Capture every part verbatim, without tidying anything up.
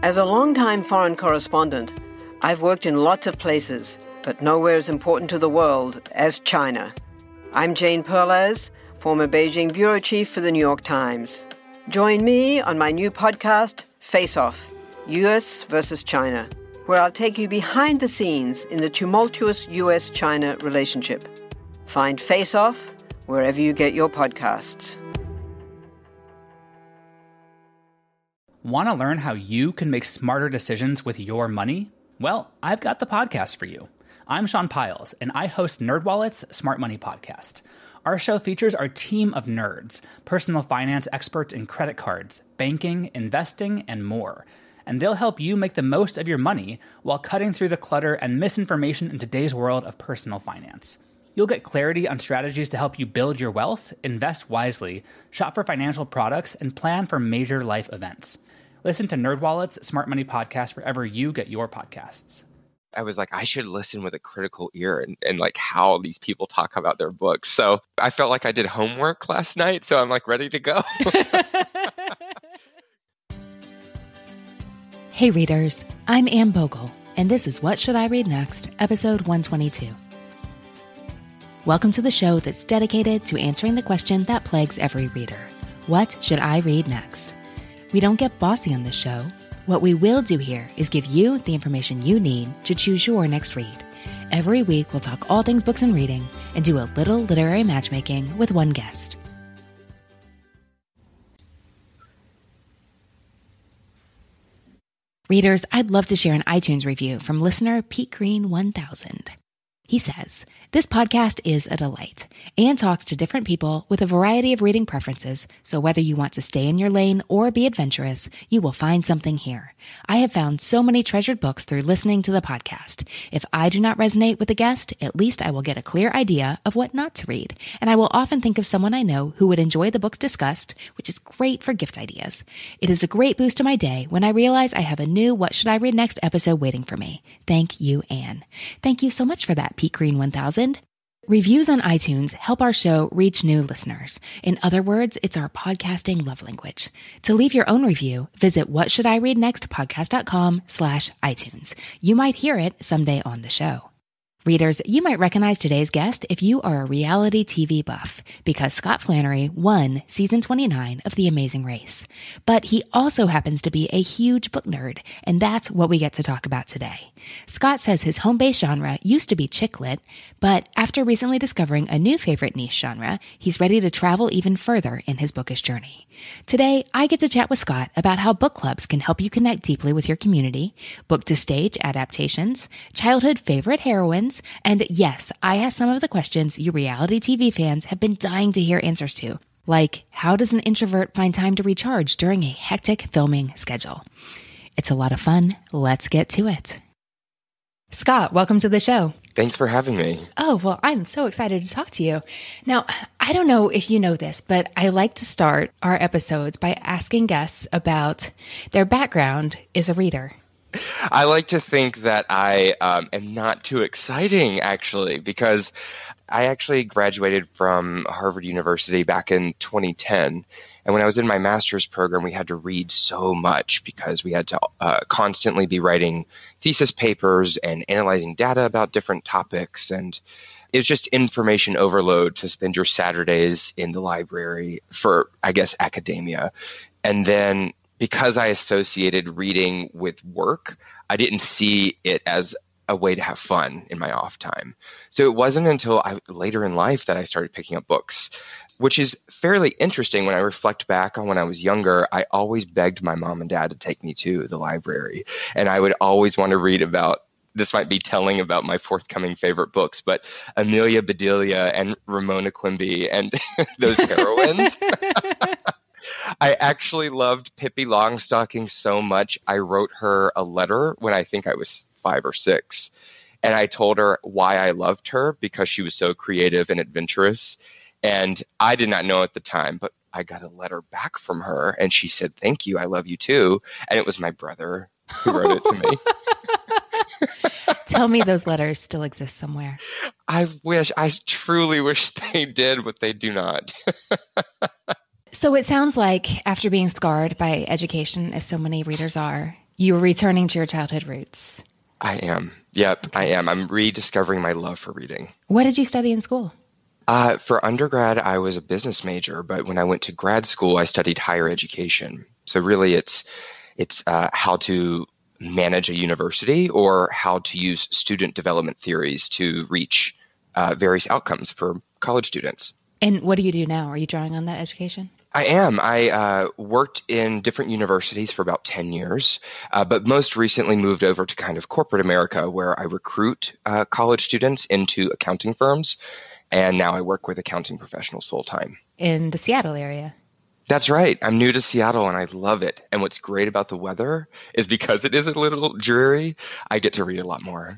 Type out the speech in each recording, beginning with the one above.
As a longtime foreign correspondent, I've worked in lots of places, but nowhere as important to the world as China. I'm Jane Perlez, former Beijing bureau chief for the New York Times. Join me on my new podcast, Face Off, U S versus China, where I'll take you behind the scenes in the tumultuous U S China relationship. Find Face Off wherever you get your podcasts. Want to learn how you can make smarter decisions with your money? Well, I've got the podcast for you. I'm Sean Piles, and I host NerdWallet's Smart Money Podcast. Our show features our team of nerds, personal finance experts in credit cards, banking, investing, and more. And they'll help you make the most of your money while cutting through the clutter and misinformation in today's world of personal finance. You'll get clarity on strategies to help you build your wealth, invest wisely, shop for financial products, and plan for major life events. Listen to NerdWallet's Smart Money Podcast wherever you get your podcasts. I was like, I should listen with a critical ear and, and like how these people talk about their books. So I felt like I did homework last night. So I'm like ready to go. Hey readers, I'm Anne Bogle, and this is What Should I Read Next, episode one twenty-two. Welcome to the show that's dedicated to answering the question that plagues every reader. What should I read next? We don't get bossy on this show. What we will do here is give you the information you need to choose your next read. Every week, we'll talk all things books and reading and do a little literary matchmaking with one guest. Readers, I'd love to share an iTunes review from listener Pete Green one thousand. He says, this podcast is a delight and talks to different people with a variety of reading preferences, so whether you want to stay in your lane or be adventurous, you will find something here. I have found so many treasured books through listening to the podcast. If I do not resonate with the guest, at least I will get a clear idea of what not to read, and I will often think of someone I know who would enjoy the books discussed, which is great for gift ideas. It is a great boost to my day when I realize I have a new What Should I Read Next episode waiting for me. Thank you, Anne. Thank you so much for that, Pete Green one thousand. Reviews on iTunes help our show reach new listeners. In other words, it's our podcasting love language. To leave your own review, visit whatshouldireadnextpodcast.com slash iTunes. You might hear it someday on the show. Readers, you might recognize today's guest if you are a reality T V buff, because Scott Flannery won season twenty-nine of The Amazing Race. But he also happens to be a huge book nerd, and that's what we get to talk about today. Scott says his home-based genre used to be chick lit, but after recently discovering a new favorite niche genre, he's ready to travel even further in his bookish journey. Today, I get to chat with Scott about how book clubs can help you connect deeply with your community, book-to-stage adaptations, childhood favorite heroines, and yes, I asked some of the questions you reality T V fans have been dying to hear answers to, like how does an introvert find time to recharge during a hectic filming schedule? It's a lot of fun. Let's get to it. Scott, welcome to the show. Thanks for having me. Oh, well, I'm so excited to talk to you. Now, I don't know if you know this, but I like to start our episodes by asking guests about their background as a reader. I like to think that I um, am not too exciting, actually, because I actually graduated from Harvard University back in twenty ten. And when I was in my master's program, we had to read so much because we had to uh, constantly be writing thesis papers and analyzing data about different topics. And it was just information overload to spend your Saturdays in the library for, I guess, academia. And then because I associated reading with work, I didn't see it as a way to have fun in my off time. So it wasn't until I, later in life that I started picking up books, which is fairly interesting. When I reflect back on when I was younger, I always begged my mom and dad to take me to the library. And I would always want to read about, this might be telling about my forthcoming favorite books, but Amelia Bedelia and Ramona Quimby and those heroines. I actually loved Pippi Longstocking so much, I wrote her a letter when I think I was five or six. And I told her why I loved her, because she was so creative and adventurous. And I did not know at the time, but I got a letter back from her and she said, thank you, I love you too. And it was my brother who wrote it to me. Tell me those letters still exist somewhere. I wish, I truly wish they did, but they do not. So it sounds like after being scarred by education, as so many readers are, You were returning to your childhood roots. I am. Yep, okay. I am. I'm rediscovering my love for reading. What did you study in school? Uh, for undergrad, I was a business major, but when I went to grad school, I studied higher education. So really, it's it's uh, how to manage a university or how to use student development theories to reach uh, various outcomes for college students. And what do you do now? Are you drawing on that education? I am. I uh, worked in different universities for about ten years, uh, but most recently moved over to kind of corporate America, where I recruit uh, college students into accounting firms. And now I work with accounting professionals full time. In the Seattle area? That's right. I'm new to Seattle and I love it. And what's great about the weather is because it is a little dreary, I get to read a lot more.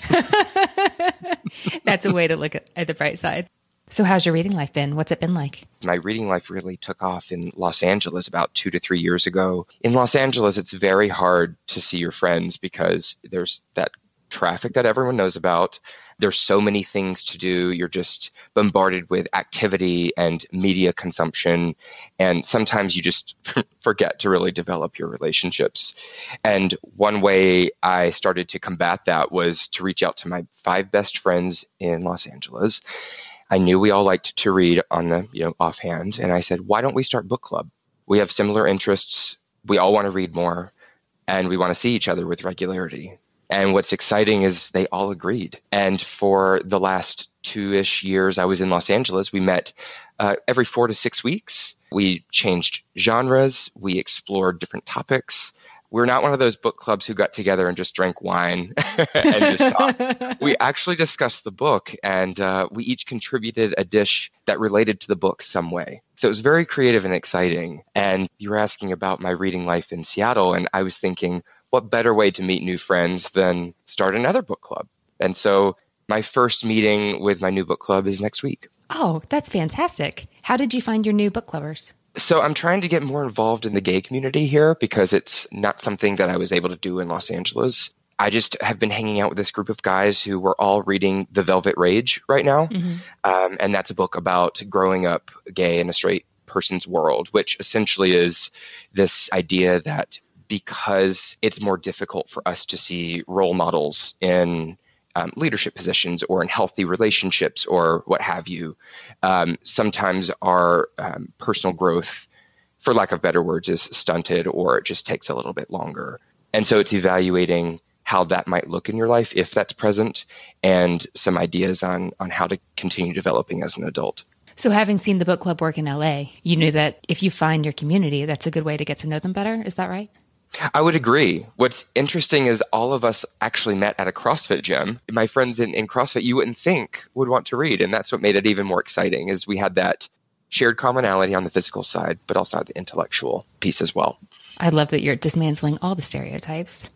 That's a way to look at, at the bright side. So how's your reading life been? What's it been like? My reading life really took off in Los Angeles about two to three years ago. In Los Angeles, it's very hard to see your friends because there's that traffic that everyone knows about. There's so many things to do. You're just bombarded with activity and media consumption. And sometimes you just forget to really develop your relationships. And one way I started to combat that was to reach out to my five best friends in Los Angeles. I knew we all liked to read on the, you know, offhand. And I said, why don't we start book club? We have similar interests. We all want to read more and we want to see each other with regularity. And what's exciting is they all agreed. And for the last two-ish years I was in Los Angeles, we met uh, every four to six weeks. We changed genres. We explored different topics. We're not one of those book clubs who got together and just drank wine and just talked. We actually discussed the book, and uh, we each contributed a dish that related to the book some way. So it was very creative and exciting. And you were asking about my reading life in Seattle, and I was thinking, what better way to meet new friends than start another book club? And so my first meeting with my new book club is next week. Oh, that's fantastic. How did you find your new book clubbers? So I'm trying to get more involved in the gay community here because it's not something that I was able to do in Los Angeles. I just have been hanging out with this group of guys who were all reading The Velvet Rage right now. Mm-hmm. Um, and that's a book about growing up gay in a straight person's world, which essentially is this idea that because it's more difficult for us to see role models in Um, leadership positions or in healthy relationships or what have you. Um, sometimes our um, personal growth, for lack of better words, is stunted or it just takes a little bit longer. And so it's evaluating how that might look in your life if that's present and some ideas on, on how to continue developing as an adult. So having seen the book club work in L A, you knew that if you find your community, that's a good way to get to know them better. Is that right? I would agree. What's interesting is all of us actually met at a CrossFit gym. My friends in, in CrossFit, you wouldn't think would want to read. And that's what made it even more exciting is we had that shared commonality on the physical side, but also the intellectual piece as well. I love that you're dismantling all the stereotypes.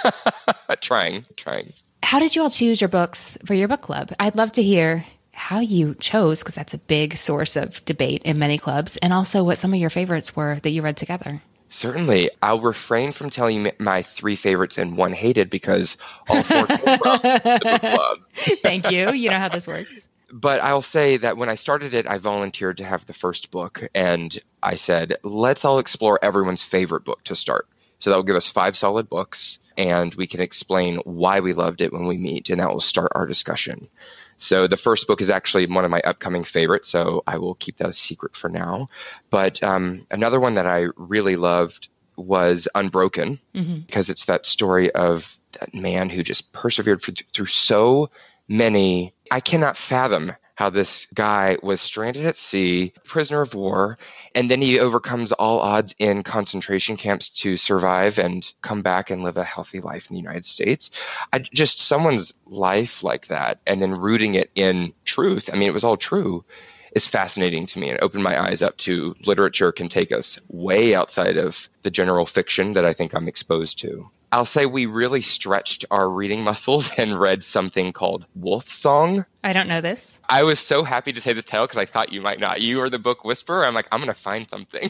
trying, trying. How did you all choose your books for your book club? I'd love to hear how you chose, because that's a big source of debate in many clubs, and also what some of your favorites were that you read together. Certainly. I'll refrain from telling you my three favorites and one hated because all four came from the book club. Thank you. You know how this works. But I'll say that when I started it, I volunteered to have the first book. And I said, let's all explore everyone's favorite book to start. So that will give us five solid books and we can explain why we loved it when we meet. And that will start our discussion. So the first book is actually one of my upcoming favorites, so I will keep that a secret for now. But um, another one that I really loved was Unbroken, mm-hmm. because it's that story of that man who just persevered for, through so many. I cannot fathom how this guy was stranded at sea, prisoner of war, and then he overcomes all odds in concentration camps to survive and come back and live a healthy life in the United States. I, just someone's life like that, and then rooting it in truth. I mean, it was all true. Is fascinating to me and opened my eyes up to literature can take us way outside of the general fiction that I think I'm exposed to. I'll say we really stretched our reading muscles and read something called Wolfsong. I don't know this. I was so happy to say this title because I thought you might not. You are the book whisperer. I'm like, I'm going to find something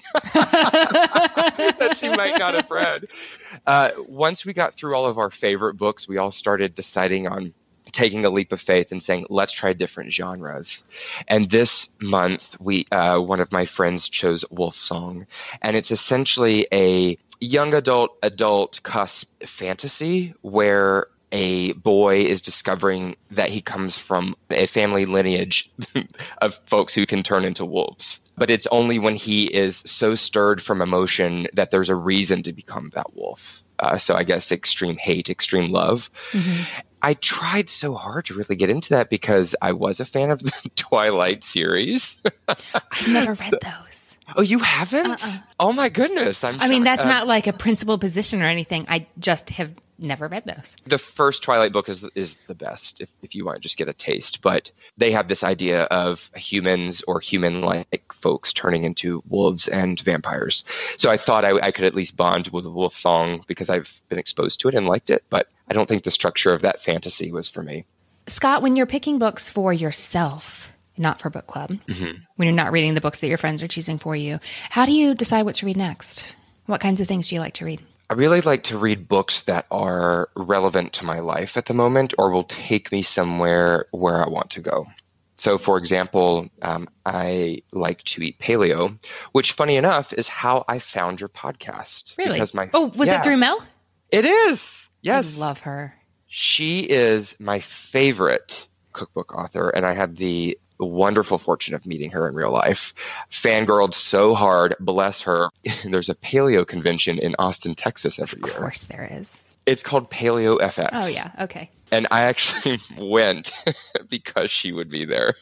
that you might not have read. Uh, once we got through all of our favorite books, we all started deciding on taking a leap of faith and saying, let's try different genres. And this month, we uh, one of my friends chose Wolfsong. And it's essentially a young adult, adult cusp fantasy where a boy is discovering that he comes from a family lineage of folks who can turn into wolves. But it's only when he is so stirred from emotion that there's a reason to become that wolf. Uh, so I guess extreme hate, extreme love. Mm-hmm. I tried so hard to really get into that because I was a fan of the Twilight series. I've never read those. Oh, you haven't? Uh-uh. Oh, my goodness. I'm I mean, shocked. that's uh, not like a principal position or anything. I just have never read those. The first Twilight book is is the best if, if you want to just get a taste. But they have this idea of humans or human-like folks turning into wolves and vampires. So I thought I, I could at least bond with a wolf song because I've been exposed to it and liked it. But I don't think the structure of that fantasy was for me. Scott, when you're picking books for yourself, not for book club, mm-hmm. when you're not reading the books that your friends are choosing for you, how do you decide what to read next? What kinds of things do you like to read? I really like to read books that are relevant to my life at the moment or will take me somewhere where I want to go. So, for example, um, I like to eat paleo, which, funny enough, is how I found your podcast. Really? Because my, oh, was yeah, it through Mel? It is. Yes. I love her. She is my favorite cookbook author, and I had the wonderful fortune of meeting her in real life. Fangirled so hard, bless her. There's a paleo convention in Austin, Texas every year. Of course there is. It's called Paleo F X. Oh, yeah. Okay. And I actually went because she would be there.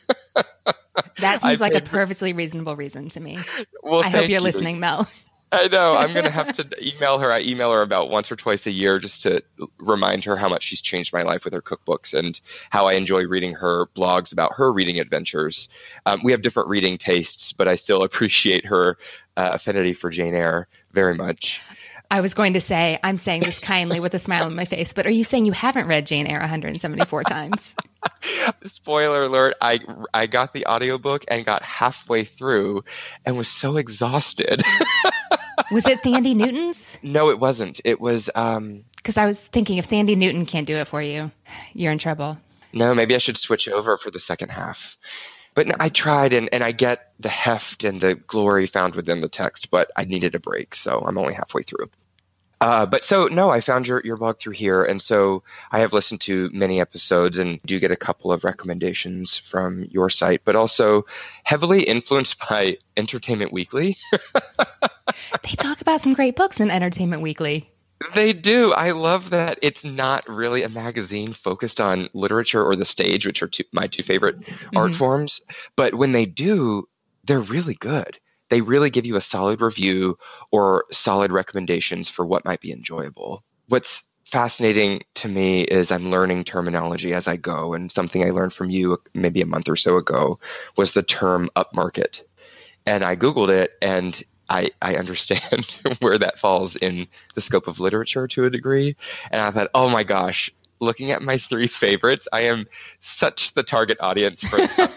That seems I like paid... a perfectly reasonable reason to me. Well, I hope you're you. listening, Mel. I know. I'm going to have to email her. I email her about once or twice a year just to remind her how much she's changed my life with her cookbooks and how I enjoy reading her blogs about her reading adventures. Um, we have different reading tastes, but I still appreciate her uh, affinity for Jane Eyre very much. I was going to say, I'm saying this kindly with a smile on my face, but are you saying you haven't read Jane Eyre one hundred seventy-four times? Spoiler alert, I, I got the audiobook and got halfway through and was so exhausted. Was it Thandie Newton's? No, it wasn't. It was... Um, because I was thinking if Thandie Newton can't do it for you, you're in trouble. No, maybe I should switch over for the second half. But no, I tried, and, and I get the heft and the glory found within the text, but I needed a break, so I'm only halfway through. Uh, but so, no, I found your, your blog through here, and so I have listened to many episodes and do get a couple of recommendations from your site, but also heavily influenced by Entertainment Weekly. They talk about some great books in Entertainment Weekly. They do. I love that it's not really a magazine focused on literature or the stage, which are two, my two favorite mm-hmm. art forms. But when they do, they're really good. They really give you a solid review or solid recommendations for what might be enjoyable. What's fascinating to me is I'm learning terminology as I go. And something I learned from you maybe a month or so ago was the term upmarket. And I Googled it, and I, I understand where that falls in the scope of literature to a degree. And I thought, oh my gosh, looking at my three favorites, I am such the target audience for the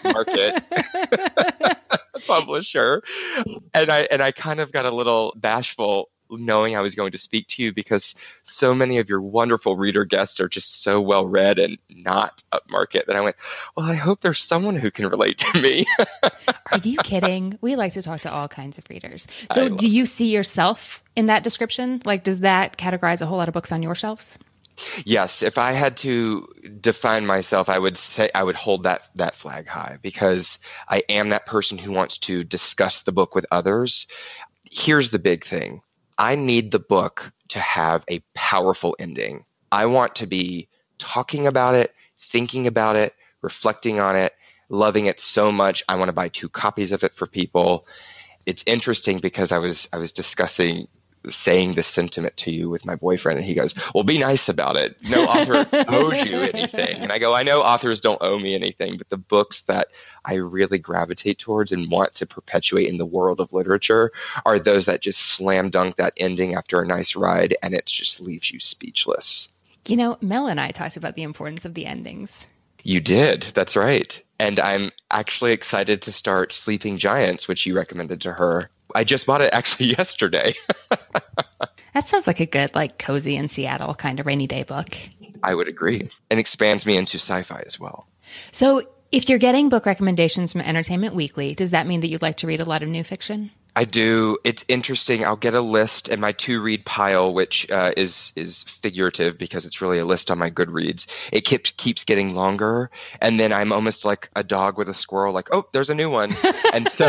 market publisher. And I and I kind of got a little bashful knowing I was going to speak to you because so many of your wonderful reader guests are just so well read and not upmarket that I went, well, I hope there's someone who can relate to me. Are you kidding? We like to talk to all kinds of readers. So do you see yourself in that description? Like, does that categorize a whole lot of books on your shelves? Yes. If I had to define myself, I would say I would hold that, that flag high because I am that person who wants to discuss the book with others. Here's the big thing. I need the book to have a powerful ending. I want to be talking about it, thinking about it, reflecting on it, loving it so much. I want to buy two copies of it for people. It's interesting because I was I was discussing saying this sentiment to you with my boyfriend, and he goes, well, be nice about it. No author owes you anything. And I go, I know authors don't owe me anything, but the books that I really gravitate towards and want to perpetuate in the world of literature are those that just slam dunk that ending after a nice ride, and it just leaves you speechless. You know, Mel and I talked about the importance of the endings. You did. That's right. And I'm actually excited to start Sleeping Giants, which you recommended to her. I just bought it actually yesterday. That sounds like a good, like, cozy in Seattle kind of rainy day book. I would agree. And expands me into sci-fi as well. So if you're getting book recommendations from Entertainment Weekly, does that mean that you'd like to read a lot of new fiction? I do. It's interesting. I'll get a list in my to-read pile, which uh, is is figurative because it's really a list on my Goodreads. It keeps keeps getting longer, and then I'm almost like a dog with a squirrel, like, oh, there's a new one. And so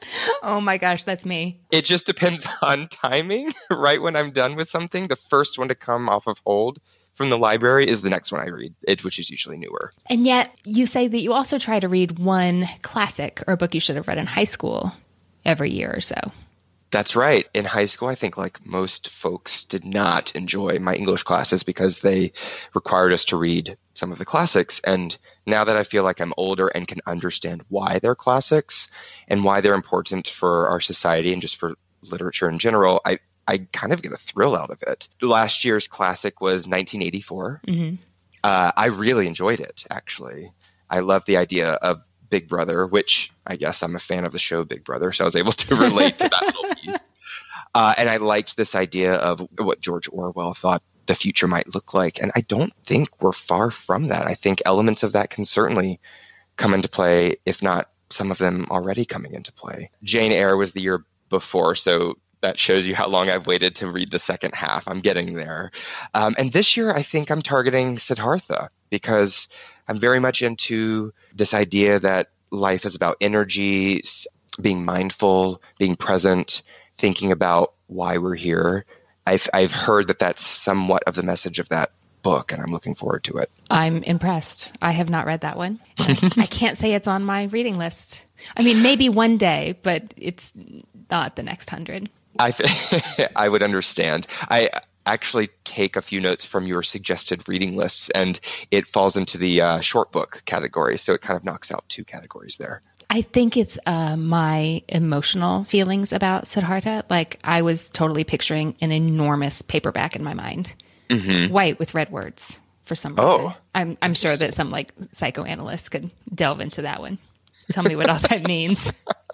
oh my gosh, that's me. It just depends on timing. Right when I'm done with something, the first one to come off of hold from the library is the next one I read, it, which is usually newer. And yet you say that you also try to read one classic or a book you should have read in high school every year or so. That's right. In high school, I think like most folks did not enjoy my English classes because they required us to read some of the classics. And now that I feel like I'm older and can understand why they're classics and why they're important for our society and just for literature in general, I, I kind of get a thrill out of it. Last year's classic was nineteen eighty-four. Mm-hmm. Uh, I really enjoyed it, actually. I love the idea of Big Brother, which I guess I'm a fan of the show Big Brother, so I was able to relate to that little piece. Uh, and I liked this idea of what George Orwell thought the future might look like. And I don't think we're far from that. I think elements of that can certainly come into play, if not some of them already coming into play. Jane Eyre was the year before, so that shows you how long I've waited to read the second half. I'm getting there. Um, and this year, I think I'm targeting Siddhartha because I'm very much into this idea that life is about energy, being mindful, being present, thinking about why we're here. I've, I've heard that that's somewhat of the message of that book, and I'm looking forward to it. I'm impressed. I have not read that one. I can't say it's on my reading list. I mean, maybe one day, but it's not the next hundred. I th- I would understand. I actually take a few notes from your suggested reading lists, and it falls into the uh, short book category. So it kind of knocks out two categories there. I think it's uh, my emotional feelings about Siddhartha. Like I was totally picturing an enormous paperback in my mind, mm-hmm. white with red words for some reason. Oh, I'm I'm sure that some like psychoanalyst could delve into that one. Tell me what all that means.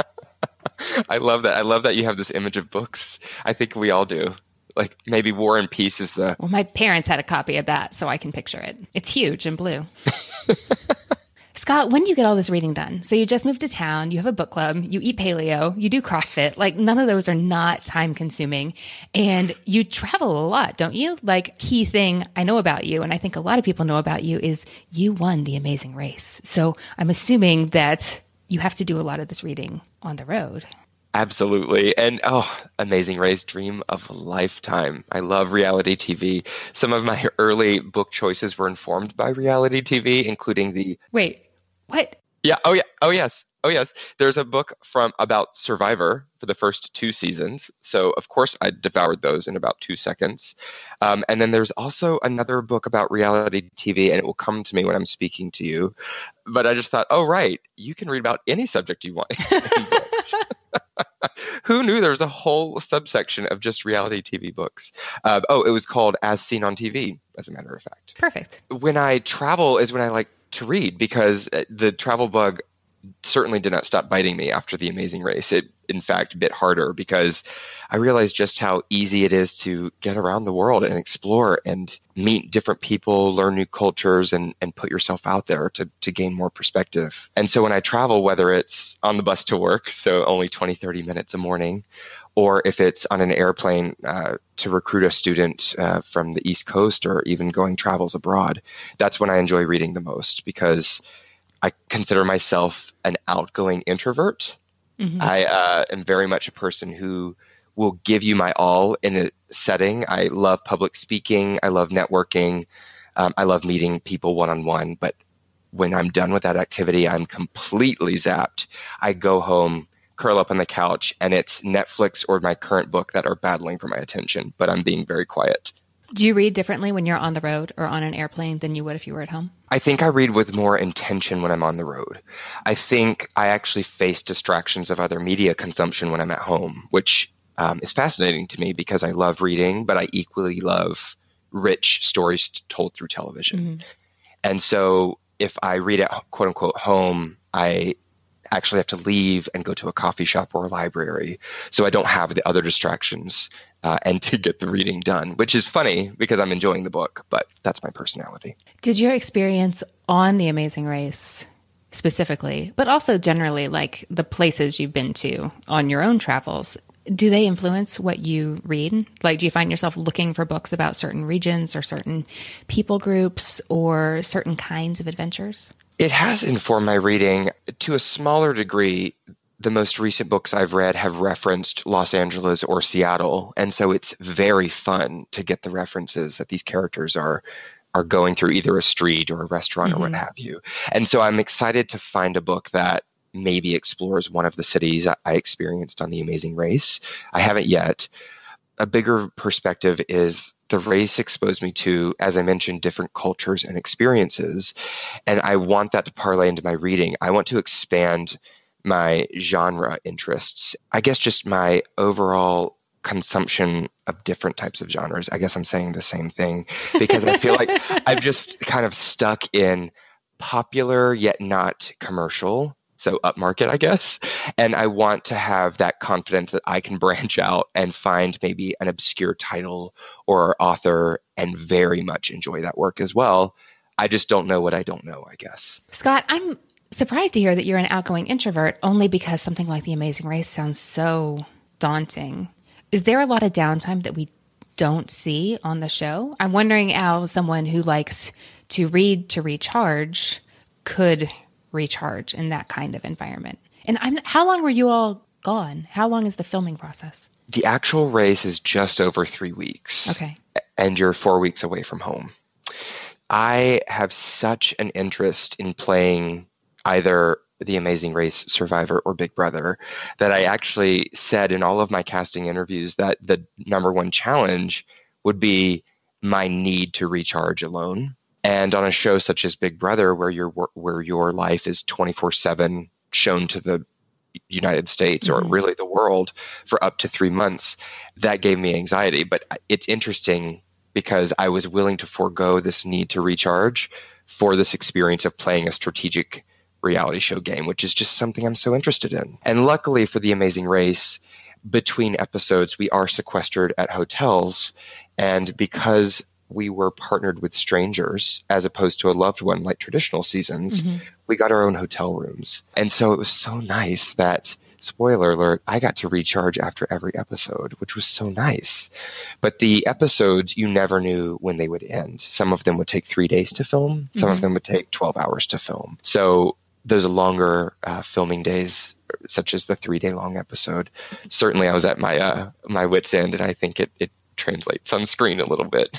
I love that. I love that you have this image of books. I think we all do. Like maybe War and Peace is the... Well, my parents had a copy of that, so I can picture it. It's huge and blue. Scott, when do you get all this reading done? So you just moved to town, you have a book club, you eat paleo, you do CrossFit. Like none of those are not time consuming. And you travel a lot, don't you? Like key thing I know about you, and I think a lot of people know about you, is you won The Amazing Race. So I'm assuming that you have to do a lot of this reading on the road. Absolutely. And oh, Amazing Race, dream of a lifetime. I love reality T V. Some of my early book choices were informed by reality T V, including the... Wait, what? Yeah. Oh, yeah. Oh, yes. Oh, yes. There's a book from about Survivor for the first two seasons. So, of course, I devoured those in about two seconds. Um, and then there's also another book about reality T V, and it will come to me when I'm speaking to you. But I just thought, oh, right, you can read about any subject you want in books. Who knew there was a whole subsection of just reality T V books? Uh, oh, it was called As Seen on T V, as a matter of fact. Perfect. When I travel is when I like to read, because the travel bug certainly did not stop biting me after The Amazing Race. It, in fact, bit harder because I realized just how easy it is to get around the world and explore and meet different people, learn new cultures, and, and put yourself out there to, to gain more perspective. And so when I travel, whether it's on the bus to work, so only twenty, thirty minutes a morning, or if it's on an airplane uh, to recruit a student uh, from the East Coast, or even going travels abroad, that's when I enjoy reading the most, because I consider myself an outgoing introvert. Mm-hmm. I uh, am very much a person who will give you my all in a setting. I love public speaking. I love networking. Um, I love meeting people one-on-one. But when I'm done with that activity, I'm completely zapped. I go home, curl up on the couch, and it's Netflix or my current book that are battling for my attention. But I'm being very quiet. Do you read differently when you're on the road or on an airplane than you would if you were at home? I think I read with more intention when I'm on the road. I think I actually face distractions of other media consumption when I'm at home, which um, is fascinating to me because I love reading, but I equally love rich stories told through television. Mm-hmm. And so if I read at quote unquote home, I actually have to leave and go to a coffee shop or a library. So I don't have the other distractions uh, and to get the reading done, which is funny because I'm enjoying the book, but that's my personality. Did your experience on The Amazing Race specifically, but also generally like the places you've been to on your own travels, do they influence what you read? Like, do you find yourself looking for books about certain regions or certain people groups or certain kinds of adventures? It has informed my reading to a smaller degree. The most recent books I've read have referenced Los Angeles or Seattle. And so it's very fun to get the references that these characters are are going through either a street or a restaurant mm-hmm. or what have you. And so I'm excited to find a book that maybe explores one of the cities I experienced on The Amazing Race. I haven't yet. A bigger perspective is the race exposed me to, as I mentioned, different cultures and experiences. And I want that to parlay into my reading. I want to expand my genre interests. I guess just my overall consumption of different types of genres. I guess I'm saying the same thing because I feel like I'm just kind of stuck in popular yet not commercial. So upmarket, I guess. And I want to have that confidence that I can branch out and find maybe an obscure title or author and very much enjoy that work as well. I just don't know what I don't know, I guess. Scott, I'm surprised to hear that you're an outgoing introvert only because something like The Amazing Race sounds so daunting. Is there a lot of downtime that we don't see on the show? I'm wondering how someone who likes to read to recharge could recharge in that kind of environment. And I'm, how long were you all gone? How long is the filming process? The actual race is just over three weeks. Okay. And you're four weeks away from home. I have such an interest in playing either The Amazing Race, Survivor, or Big Brother that I actually said in all of my casting interviews that the number one challenge would be my need to recharge alone. And on a show such as Big Brother, where your where your life is twenty-four seven shown to the United States or mm-hmm. really the world for up to three months, that gave me anxiety. But it's interesting because I was willing to forego this need to recharge for this experience of playing a strategic reality show game, which is just something I'm so interested in. And luckily for The Amazing Race, between episodes, we are sequestered at hotels. And because we were partnered with strangers as opposed to a loved one like traditional seasons, mm-hmm. we got our own hotel rooms. And so it was so nice that, spoiler alert, I got to recharge after every episode, which was so nice. But the episodes, you never knew when they would end. Some of them would take three days to film. Some mm-hmm. of them would take twelve hours to film. So those longer uh, filming days, such as the three-day long episode, certainly I was at my uh, my wit's end, and I think it, it translates on screen a little bit.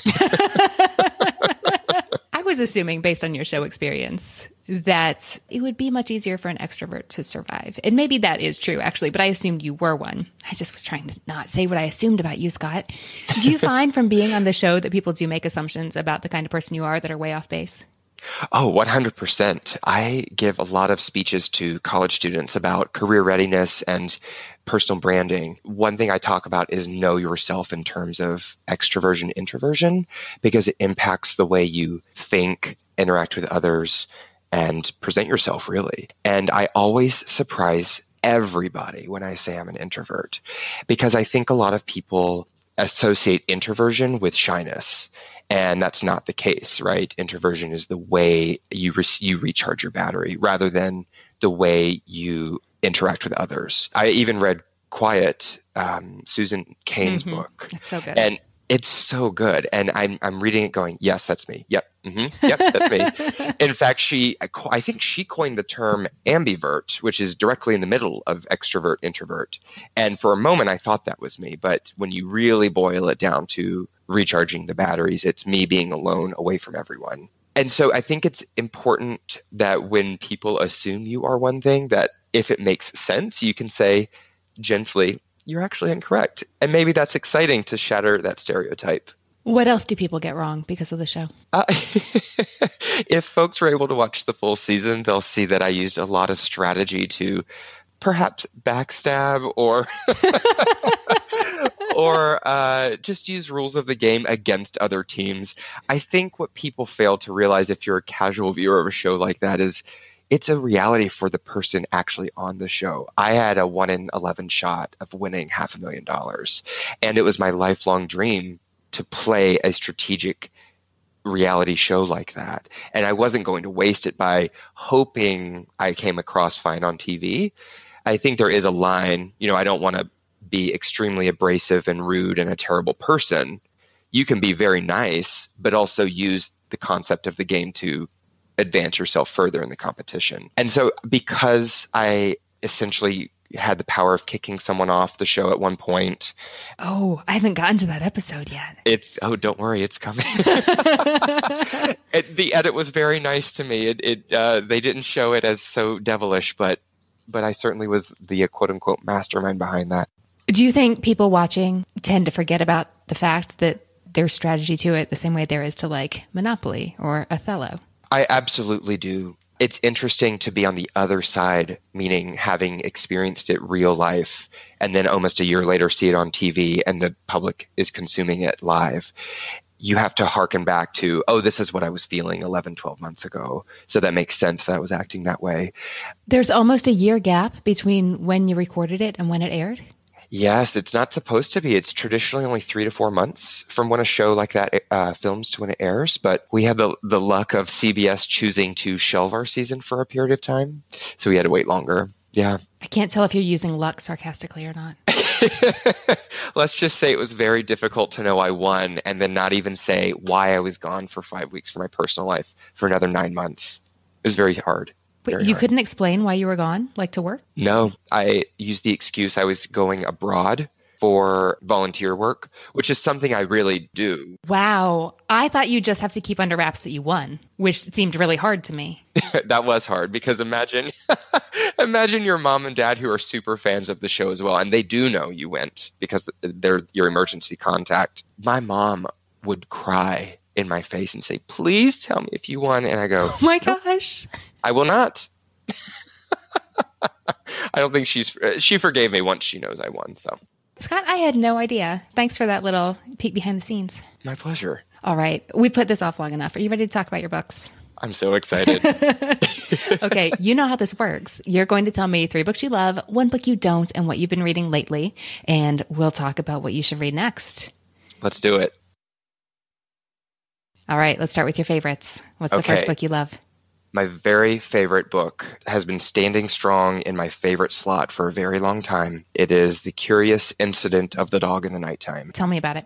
I was assuming, based on your show experience, that it would be much easier for an extrovert to survive. And maybe that is true, actually, but I assumed you were one. I just was trying to not say what I assumed about you, Scott. Do you find from being on the show that people do make assumptions about the kind of person you are that are way off base? Oh, one hundred percent. I give a lot of speeches to college students about career readiness and personal branding. One thing I talk about is know yourself in terms of extroversion, introversion, because it impacts the way you think, interact with others, and present yourself, really. And I always surprise everybody when I say I'm an introvert, because I think a lot of people associate introversion with shyness. And that's not the case, right? Introversion is the way you re- you recharge your battery rather than the way you interact with others. I even read Quiet, um, Susan Cain's mm-hmm. book. It's so good. And it's so good. And I'm I'm reading it going, yes, that's me. Yep. Mm-hmm. Yep, that's me. In fact, she, I think she coined the term ambivert, which is directly in the middle of extrovert, introvert. And for a moment, I thought that was me. But when you really boil it down to recharging the batteries, it's me being alone, away from everyone. And so I think it's important that when people assume you are one thing, that if it makes sense, you can say gently, you're actually incorrect. And maybe that's exciting to shatter that stereotype. What else do people get wrong because of the show? Uh, if folks were able to watch the full season, they'll see that I used a lot of strategy to perhaps backstab or or uh, just use rules of the game against other teams. I think what people fail to realize if you're a casual viewer of a show like that is it's a reality for the person actually on the show. I had a one in eleven shot of winning half a million dollars, and it was my lifelong dream to play a strategic reality show like that. And I wasn't going to waste it by hoping I came across fine on T V. I think there is a line, you know, I don't want to be extremely abrasive and rude and a terrible person. You can be very nice, but also use the concept of the game to advance yourself further in the competition. And so because I essentially had the power of kicking someone off the show at one point. Oh, I haven't gotten to that episode yet. It's, oh, don't worry, it's coming. it, the edit was very nice to me. It, it uh, they didn't show it as so devilish, but but I certainly was the uh, quote unquote mastermind behind that. Do you think people watching tend to forget about the fact that there's strategy to it the same way there is to like Monopoly or Othello? I absolutely do. It's interesting to be on the other side, meaning having experienced it real life, and then almost a year later see it on T V and the public is consuming it live. You have to hearken back to, oh, this is what I was feeling eleven, twelve months ago. So that makes sense that I was acting that way. There's almost a year gap between when you recorded it and when it aired? Yes, it's not supposed to be. It's traditionally only three to four months from when a show like that uh, films to when it airs. But we had the the luck of C B S choosing to shelve our season for a period of time. So we had to wait longer. Yeah. I can't tell if you're using luck sarcastically or not. Let's just say it was very difficult to know I won and then not even say why I was gone for five weeks for my personal life for another nine months. It was very hard. Wait, Very you hard. couldn't explain why you were gone, like to work? No, I used the excuse I was going abroad for volunteer work, which is something I really do. Wow. I thought you just have to keep under wraps that you won, which seemed really hard to me. That was hard because imagine, imagine your mom and dad who are super fans of the show as well. And they do know you went because they're your emergency contact. My mom would cry in my face and say, please tell me if you won. And I go, oh my gosh. I will not. I don't think she's, she forgave me once she knows I won. So, Scott, I had no idea. Thanks for that little peek behind the scenes. My pleasure. All right. We put this off long enough. Are you ready to talk about your books? I'm so excited. Okay. You know how this works. You're going to tell me three books you love, one book you don't, and what you've been reading lately. And we'll talk about what you should read next. Let's do it. All right. Let's start with your favorites. What's the Okay. first book you love? My very favorite book has been standing strong in my favorite slot for a very long time. It is The Curious Incident of the Dog in the Nighttime. Tell me about it.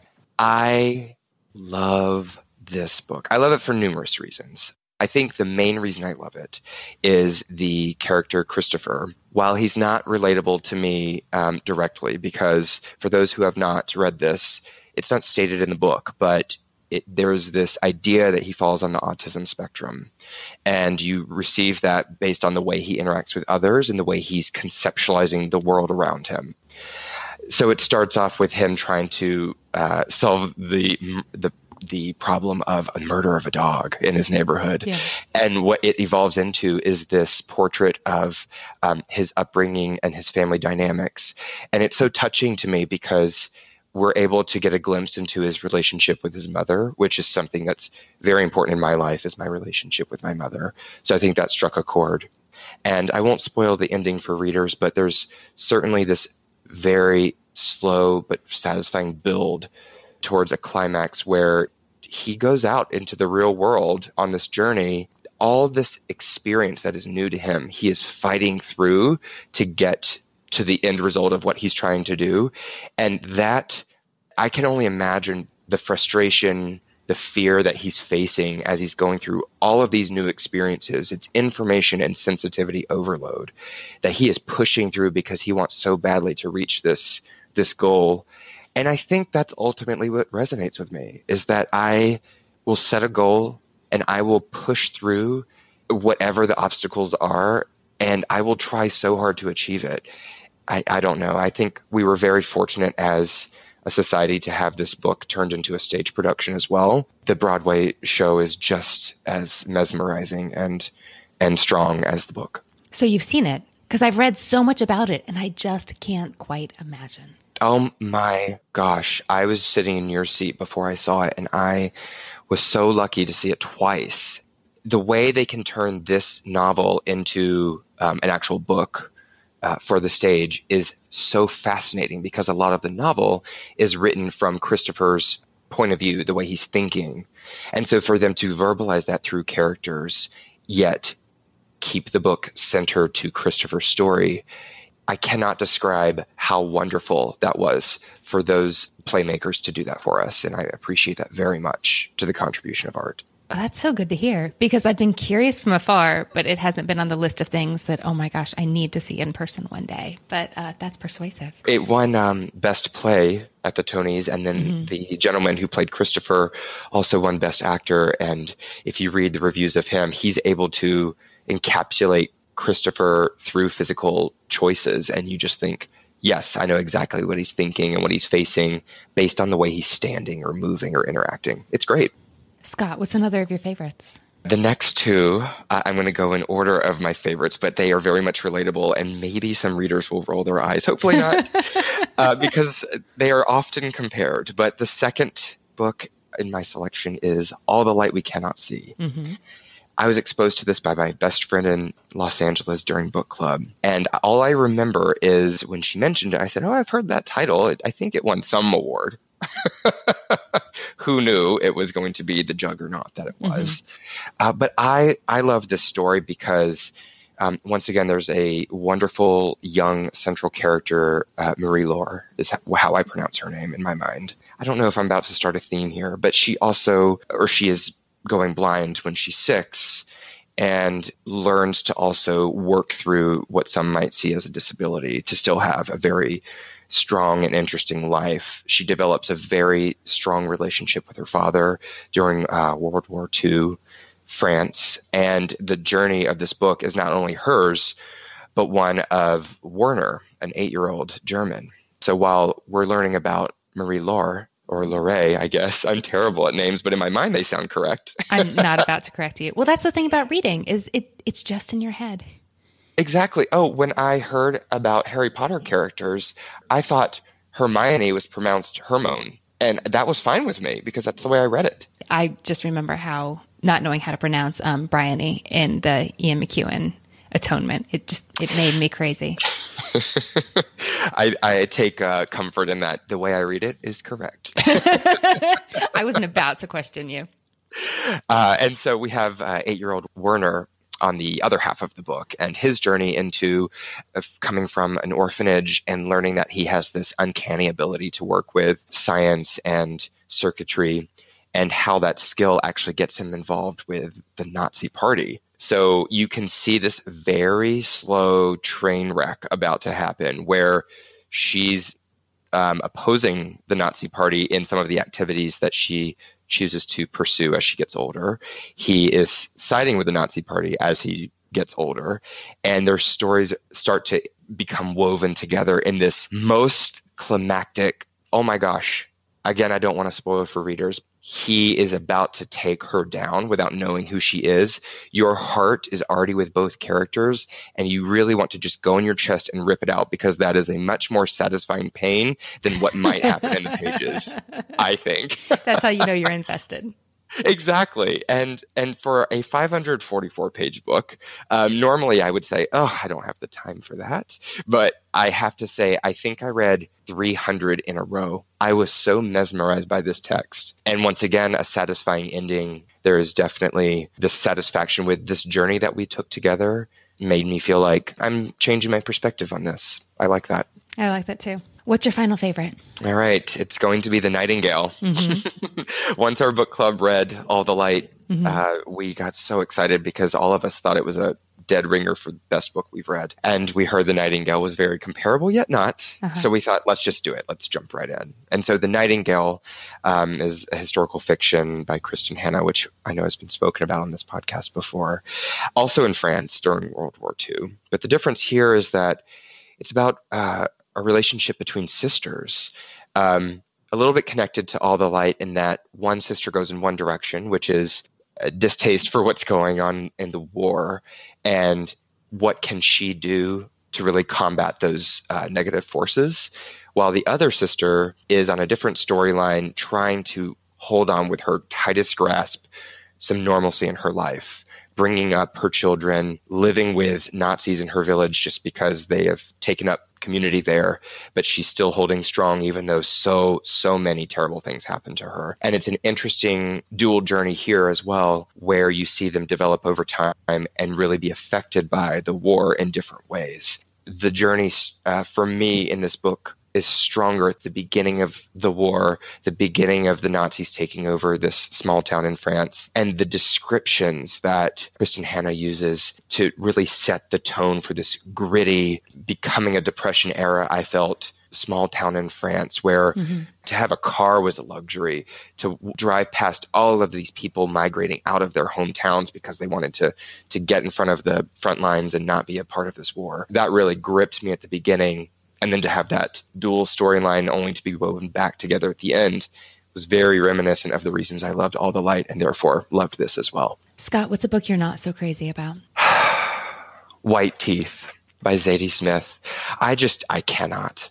I love this book. I love it for numerous reasons. I think the main reason I love it is the character Christopher. While he's not relatable to me um, directly, because for those who have not read this, it's not stated in the book, but It, there's this idea that he falls on the autism spectrum, and you receive that based on the way he interacts with others and the way he's conceptualizing the world around him. So it starts off with him trying to uh, solve the the the problem of a murder of a dog in his neighborhood. Yeah. And what it evolves into is this portrait of um, his upbringing and his family dynamics. And it's so touching to me because we're able to get a glimpse into his relationship with his mother, which is something that's very important in my life, is my relationship with my mother. So I think that struck a chord. And I won't spoil the ending for readers, but there's certainly this very slow but satisfying build towards a climax where he goes out into the real world on this journey. All this experience that is new to him, he is fighting through to get to the end result of what he's trying to do. And that, I can only imagine the frustration, the fear that he's facing as he's going through all of these new experiences. It's information and sensitivity overload that he is pushing through because he wants so badly to reach this, this goal. And I think that's ultimately what resonates with me, is that I will set a goal and I will push through whatever the obstacles are, and I will try so hard to achieve it. I, I don't know. I think we were very fortunate as a society to have this book turned into a stage production as well. The Broadway show is just as mesmerizing and and strong as the book. So you've seen it, because I've read so much about it, and I just can't quite imagine. Oh my gosh. I was sitting in your seat before I saw it, and I was so lucky to see it twice. The way they can turn this novel into um, an actual book Uh, for the stage is so fascinating, because a lot of the novel is written from Christopher's point of view, the way he's thinking. And so for them to verbalize that through characters, yet keep the book centered to Christopher's story, I cannot describe how wonderful that was for those playmakers to do that for us. And I appreciate that very much to the contribution of art. Oh, that's so good to hear, because I've been curious from afar, but it hasn't been on the list of things that, oh my gosh, I need to see in person one day. But uh, that's persuasive. It won um, Best Play at the Tonys, and then mm-hmm. the gentleman who played Christopher also won Best Actor. And if you read the reviews of him, he's able to encapsulate Christopher through physical choices. And you just think, yes, I know exactly what he's thinking and what he's facing based on the way he's standing or moving or interacting. It's great. Scott, what's another of your favorites? The next two, uh, I'm going to go in order of my favorites, but they are very much relatable, and maybe some readers will roll their eyes. Hopefully not, uh, because they are often compared. But the second book in my selection is All the Light We Cannot See. Mm-hmm. I was exposed to this by my best friend in Los Angeles during book club. And all I remember is when she mentioned it, I said, oh, I've heard that title. I think it won some award. Who knew it was going to be the juggernaut that it was? Mm-hmm. Uh, but I, I love this story because, um, once again, there's a wonderful young central character, uh, Marie-Laure is how I pronounce her name in my mind. I don't know if I'm about to start a theme here, but she also, or she is going blind when she's six and learns to also work through what some might see as a disability to still have a very strong and interesting life. She develops a very strong relationship with her father during uh, World War Two France. And the journey of this book is not only hers, but one of Werner, an eight-year-old German. So while we're learning about Marie-Laure, or Lorraine, I guess. I'm terrible at names, but in my mind, they sound correct. I'm not about to correct you. Well, that's the thing about reading, is it it's just in your head. Exactly. Oh, when I heard about Harry Potter characters, I thought Hermione was pronounced Hermione. And that was fine with me because that's the way I read it. I just remember how not knowing how to pronounce um, Bryony in the Ian McEwan Atonement. It just, it made me crazy. I, I take uh, comfort in that. The way I read it is correct. I wasn't about to question you. Uh, and so we have uh, eight-year-old Werner on the other half of the book, and his journey into uh, coming from an orphanage and learning that he has this uncanny ability to work with science and circuitry, and how that skill actually gets him involved with the Nazi Party. So you can see this very slow train wreck about to happen where she's um, opposing the Nazi Party in some of the activities that she chooses to pursue as she gets older. He is siding with the Nazi Party as he gets older, and their stories start to become woven together in this most climactic, oh my gosh, again, I don't want to spoil it for readers. He is about to take her down without knowing who she is. Your heart is already with both characters, and you really want to just go in your chest and rip it out, because that is a much more satisfying pain than what might happen in the pages, I think. That's how you know you're invested. Exactly. And and for a five hundred forty-four page book, um, normally I would say, oh, I don't have the time for that. But I have to say, I think I read three hundred in a row. I was so mesmerized by this text. And once again, a satisfying ending. There is definitely this satisfaction with this journey that we took together. Made me feel like I'm changing my perspective on this. I like that. I like that too. What's your final favorite? All right. It's going to be The Nightingale. Mm-hmm. Once our book club read All the Light, mm-hmm. uh, we got so excited because all of us thought it was a dead ringer for the best book we've read. And we heard The Nightingale was very comparable, yet not. Uh-huh. So we thought, let's just do it. Let's jump right in. And so The Nightingale um, is a historical fiction by Kristen Hanna, which I know has been spoken about on this podcast before, also in France during World War Two. But the difference here is that it's about uh, a relationship between sisters, um, a little bit connected to All the Light in that one sister goes in one direction, which is a distaste for what's going on in the war, and what can she do to really combat those uh, negative forces, while the other sister is on a different storyline trying to hold on with her tightest grasp some normalcy in her life, bringing up her children, living with Nazis in her village just because they have taken up community there, but she's still holding strong even though so, so many terrible things happen to her. And it's an interesting dual journey here as well, where you see them develop over time and really be affected by the war in different ways. The journey uh, for me in this book is stronger at the beginning of the war, the beginning of the Nazis taking over this small town in France, and the descriptions that Kristin Hannah uses to really set the tone for this gritty, becoming a Depression era, I felt, small town in France, where mm-hmm. to have a car was a luxury, to drive past all of these people migrating out of their hometowns because they wanted to to get in front of the front lines and not be a part of this war. That really gripped me at the beginning. And then to have that dual storyline only to be woven back together at the end was very reminiscent of the reasons I loved All the Light and therefore loved this as well. Scott, what's a book you're not so crazy about? White Teeth by Zadie Smith. I just, I cannot.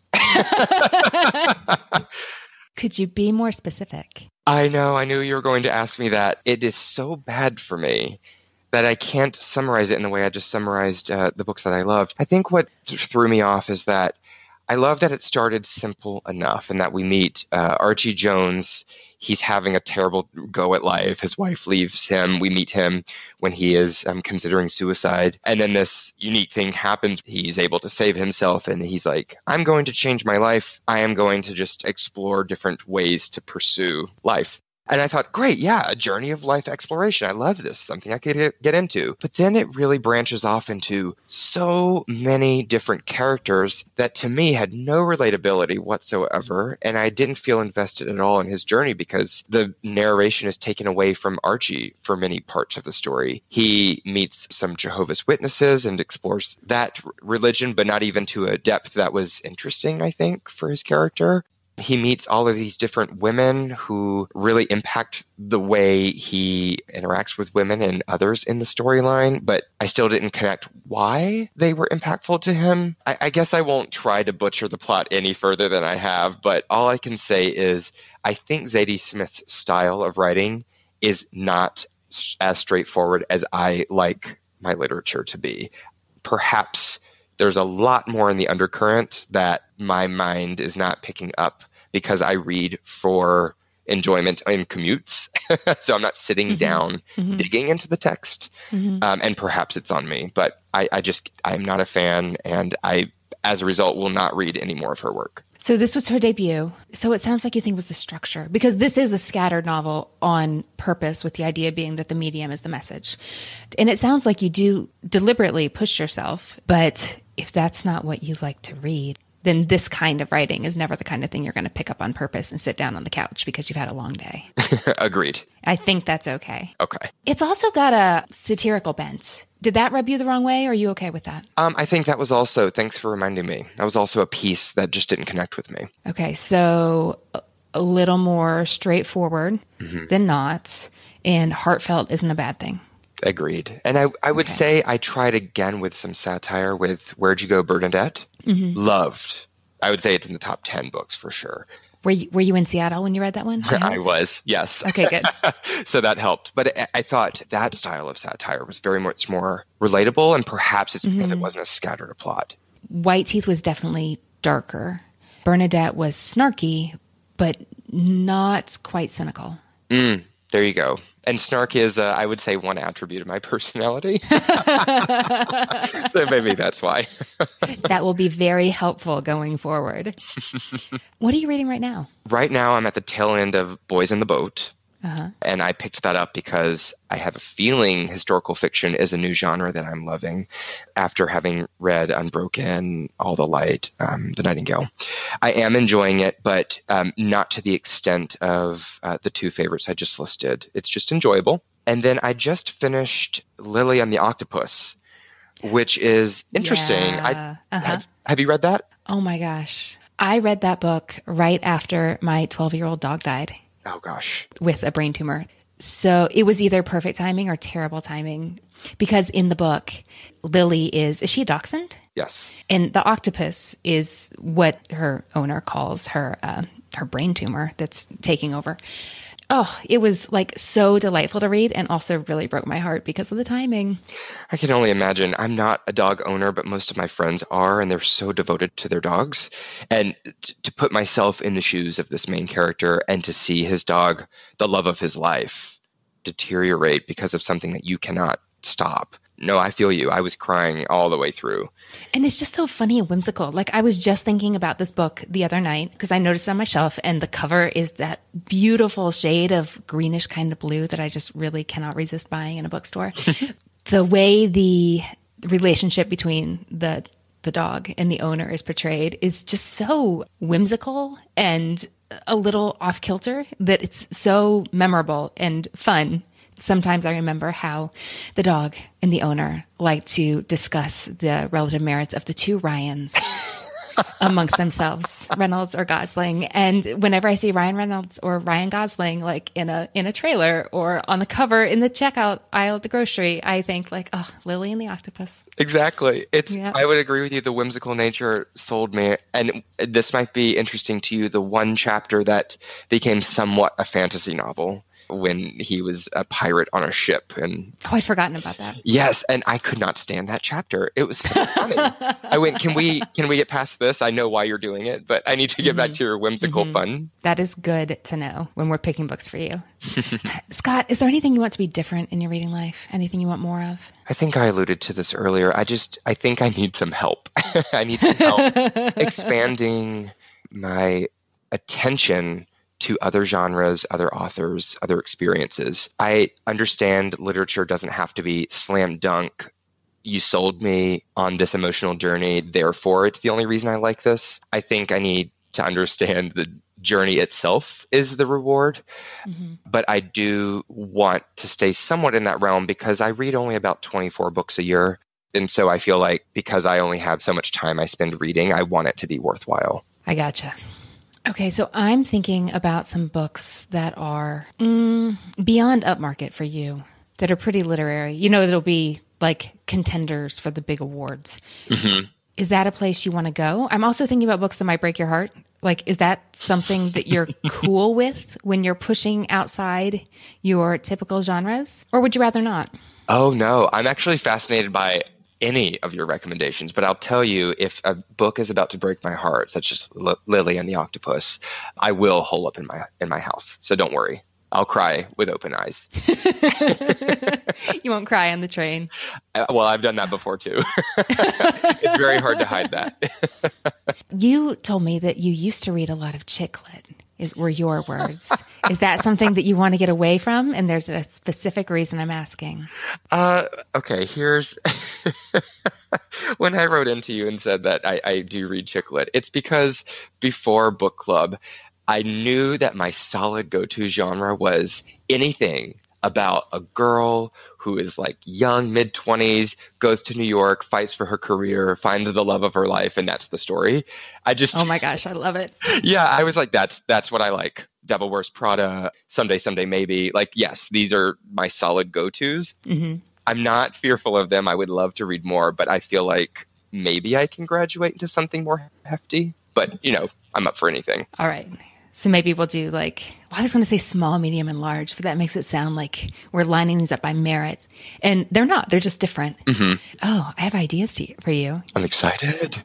Could you be more specific? I know. I knew you were going to ask me that. It is so bad for me that I can't summarize it in the way I just summarized uh, the books that I loved. I think what threw me off is that I love that it started simple enough and that we meet uh, Archie Jones. He's having a terrible go at life. His wife leaves him. We meet him when he is um, considering suicide. And then this unique thing happens. He's able to save himself. And he's like, I'm going to change my life. I am going to just explore different ways to pursue life. And I thought, great, yeah, a journey of life exploration. I love this, something I could get into. But then it really branches off into so many different characters that to me had no relatability whatsoever. And I didn't feel invested at all in his journey because the narration is taken away from Archie for many parts of the story. He meets some Jehovah's Witnesses and explores that religion, but not even to a depth that was interesting, I think, for his character. He meets all of these different women who really impact the way he interacts with women and others in the storyline, but I still didn't connect why they were impactful to him. I, I guess I won't try to butcher the plot any further than I have, but all I can say is I think Zadie Smith's style of writing is not as straightforward as I like my literature to be. Perhaps there's a lot more in the undercurrent that my mind is not picking up because I read for enjoyment in commutes. So I'm not sitting mm-hmm. down mm-hmm. digging into the text. Mm-hmm. Um, and perhaps it's on me, but I, I just, I'm not a fan. And I, as a result, will not read any more of her work. So this was her debut. So it sounds like you think it was the structure, because this is a scattered novel on purpose, with the idea being that the medium is the message. And it sounds like you do deliberately push yourself, but if that's not what you like to read, then this kind of writing is never the kind of thing you're going to pick up on purpose and sit down on the couch because you've had a long day. Agreed. I think that's okay. Okay. It's also got a satirical bent. Did that rub you the wrong way, or are you okay with that? Um, I think that was also, thanks for reminding me, that was also a piece that just didn't connect with me. Okay, so a little more straightforward mm-hmm. than not, and heartfelt isn't a bad thing. Agreed. And I, I would okay. say I tried again with some satire with Where'd You Go, Bernadette? Mm-hmm. Loved. I would say it's in the top ten books for sure. Were you, were you in Seattle when you read that one? I, I was, yes. Okay, good. So that helped. But I, I thought that style of satire was very much more relatable, and perhaps it's because mm-hmm. it wasn't as scattered a plot. White Teeth was definitely darker. Bernadette was snarky, but not quite cynical. Mm, there you go. And snark is, uh, I would say, one attribute of my personality. So maybe that's why. That will be very helpful going forward. What are you reading right now? Right now, I'm at the tail end of Boys in the Boat. Uh-huh. And I picked that up because I have a feeling historical fiction is a new genre that I'm loving after having read Unbroken, All the Light, um, The Nightingale. I am enjoying it, but um, not to the extent of uh, the two favorites I just listed. It's just enjoyable. And then I just finished Lily and the Octopus, which is interesting. Yeah. I, uh-huh. have, have you read that? Oh my gosh. I read that book right after my twelve-year-old dog died. Oh, gosh. With a brain tumor. So it was either perfect timing or terrible timing, because in the book, Lily is, is she a dachshund? Yes. And the octopus is what her owner calls her, uh, her brain tumor that's taking over. Oh, it was like so delightful to read and also really broke my heart because of the timing. I can only imagine. I'm not a dog owner, but most of my friends are, and they're so devoted to their dogs. And t- to put myself in the shoes of this main character and to see his dog, the love of his life, deteriorate because of something that you cannot stop. No, I feel you. I was crying all the way through. And it's just so funny and whimsical. Like I was just thinking about this book the other night because I noticed it on my shelf and the cover is that beautiful shade of greenish kind of blue that I just really cannot resist buying in a bookstore. The way the relationship between the the dog and the owner is portrayed is just so whimsical and a little off kilter that it's so memorable and fun. Sometimes I remember how the dog and the owner like to discuss the relative merits of the two Ryans amongst themselves, Reynolds or Gosling. And whenever I see Ryan Reynolds or Ryan Gosling, like in a in a trailer or on the cover in the checkout aisle at the grocery, I think like, oh, Lily and the Octopus. Exactly. It's. Yeah. I would agree with you. The whimsical nature sold me. And this might be interesting to you. The one chapter that became somewhat a fantasy novel when he was a pirate on a ship. And oh, I'd forgotten about that. Yes, and I could not stand that chapter. It was so funny. I went, can we can we get past this? I know why you're doing it, but I need to get mm-hmm. back to your whimsical mm-hmm. fun. That is good to know when we're picking books for you. Scott, is there anything you want to be different in your reading life? Anything you want more of? I think I alluded to this earlier. I just, I think I need some help. I need some help expanding my attention to other genres, other authors, other experiences. I understand literature doesn't have to be slam dunk. You sold me on this emotional journey, therefore it's the only reason I like this. I think I need to understand the journey itself is the reward. Mm-hmm. But I do want to stay somewhat in that realm because I read only about twenty-four books a year. And so I feel like because I only have so much time I spend reading, I want it to be worthwhile. I gotcha. Okay, so I'm thinking about some books that are mm, beyond upmarket for you, that are pretty literary. You know, that'll be like contenders for the big awards. Mm-hmm. Is that a place you want to go? I'm also thinking about books that might break your heart. Like, is that something that you're cool with when you're pushing outside your typical genres? Or would you rather not? Oh, no. I'm actually fascinated by any of your recommendations, but I'll tell you, if a book is about to break my heart, such as L- Lily and the Octopus, I will hole up in my in my house. So don't worry. I'll cry with open eyes. You won't cry on the train. Uh, well, I've done that before too. It's very hard to hide that. You told me that you used to read a lot of chick lit. Is were your words. Is that something that you want to get away from? And there's a specific reason I'm asking. Uh, okay, here's when I wrote into you and said that I, I do read chick lit. It's because before book club, I knew that my solid go-to genre was anything about a girl who is like young, mid-twenties, goes to New York, fights for her career, finds the love of her life, and that's the story. I just Oh my gosh, I love it. Yeah, I was like, that's that's what I like. Devil Wears Prada, Someday, Someday Maybe. Like, yes, these are my solid go-tos. Mm-hmm. I'm not fearful of them. I would love to read more, but I feel like maybe I can graduate into something more hefty. But, you know, I'm up for anything. All right. So maybe we'll do like, well, I was going to say small, medium, and large, but that makes it sound like we're lining these up by merit. And they're not. They're just different. Mm-hmm. Oh, I have ideas to, for you. I'm excited.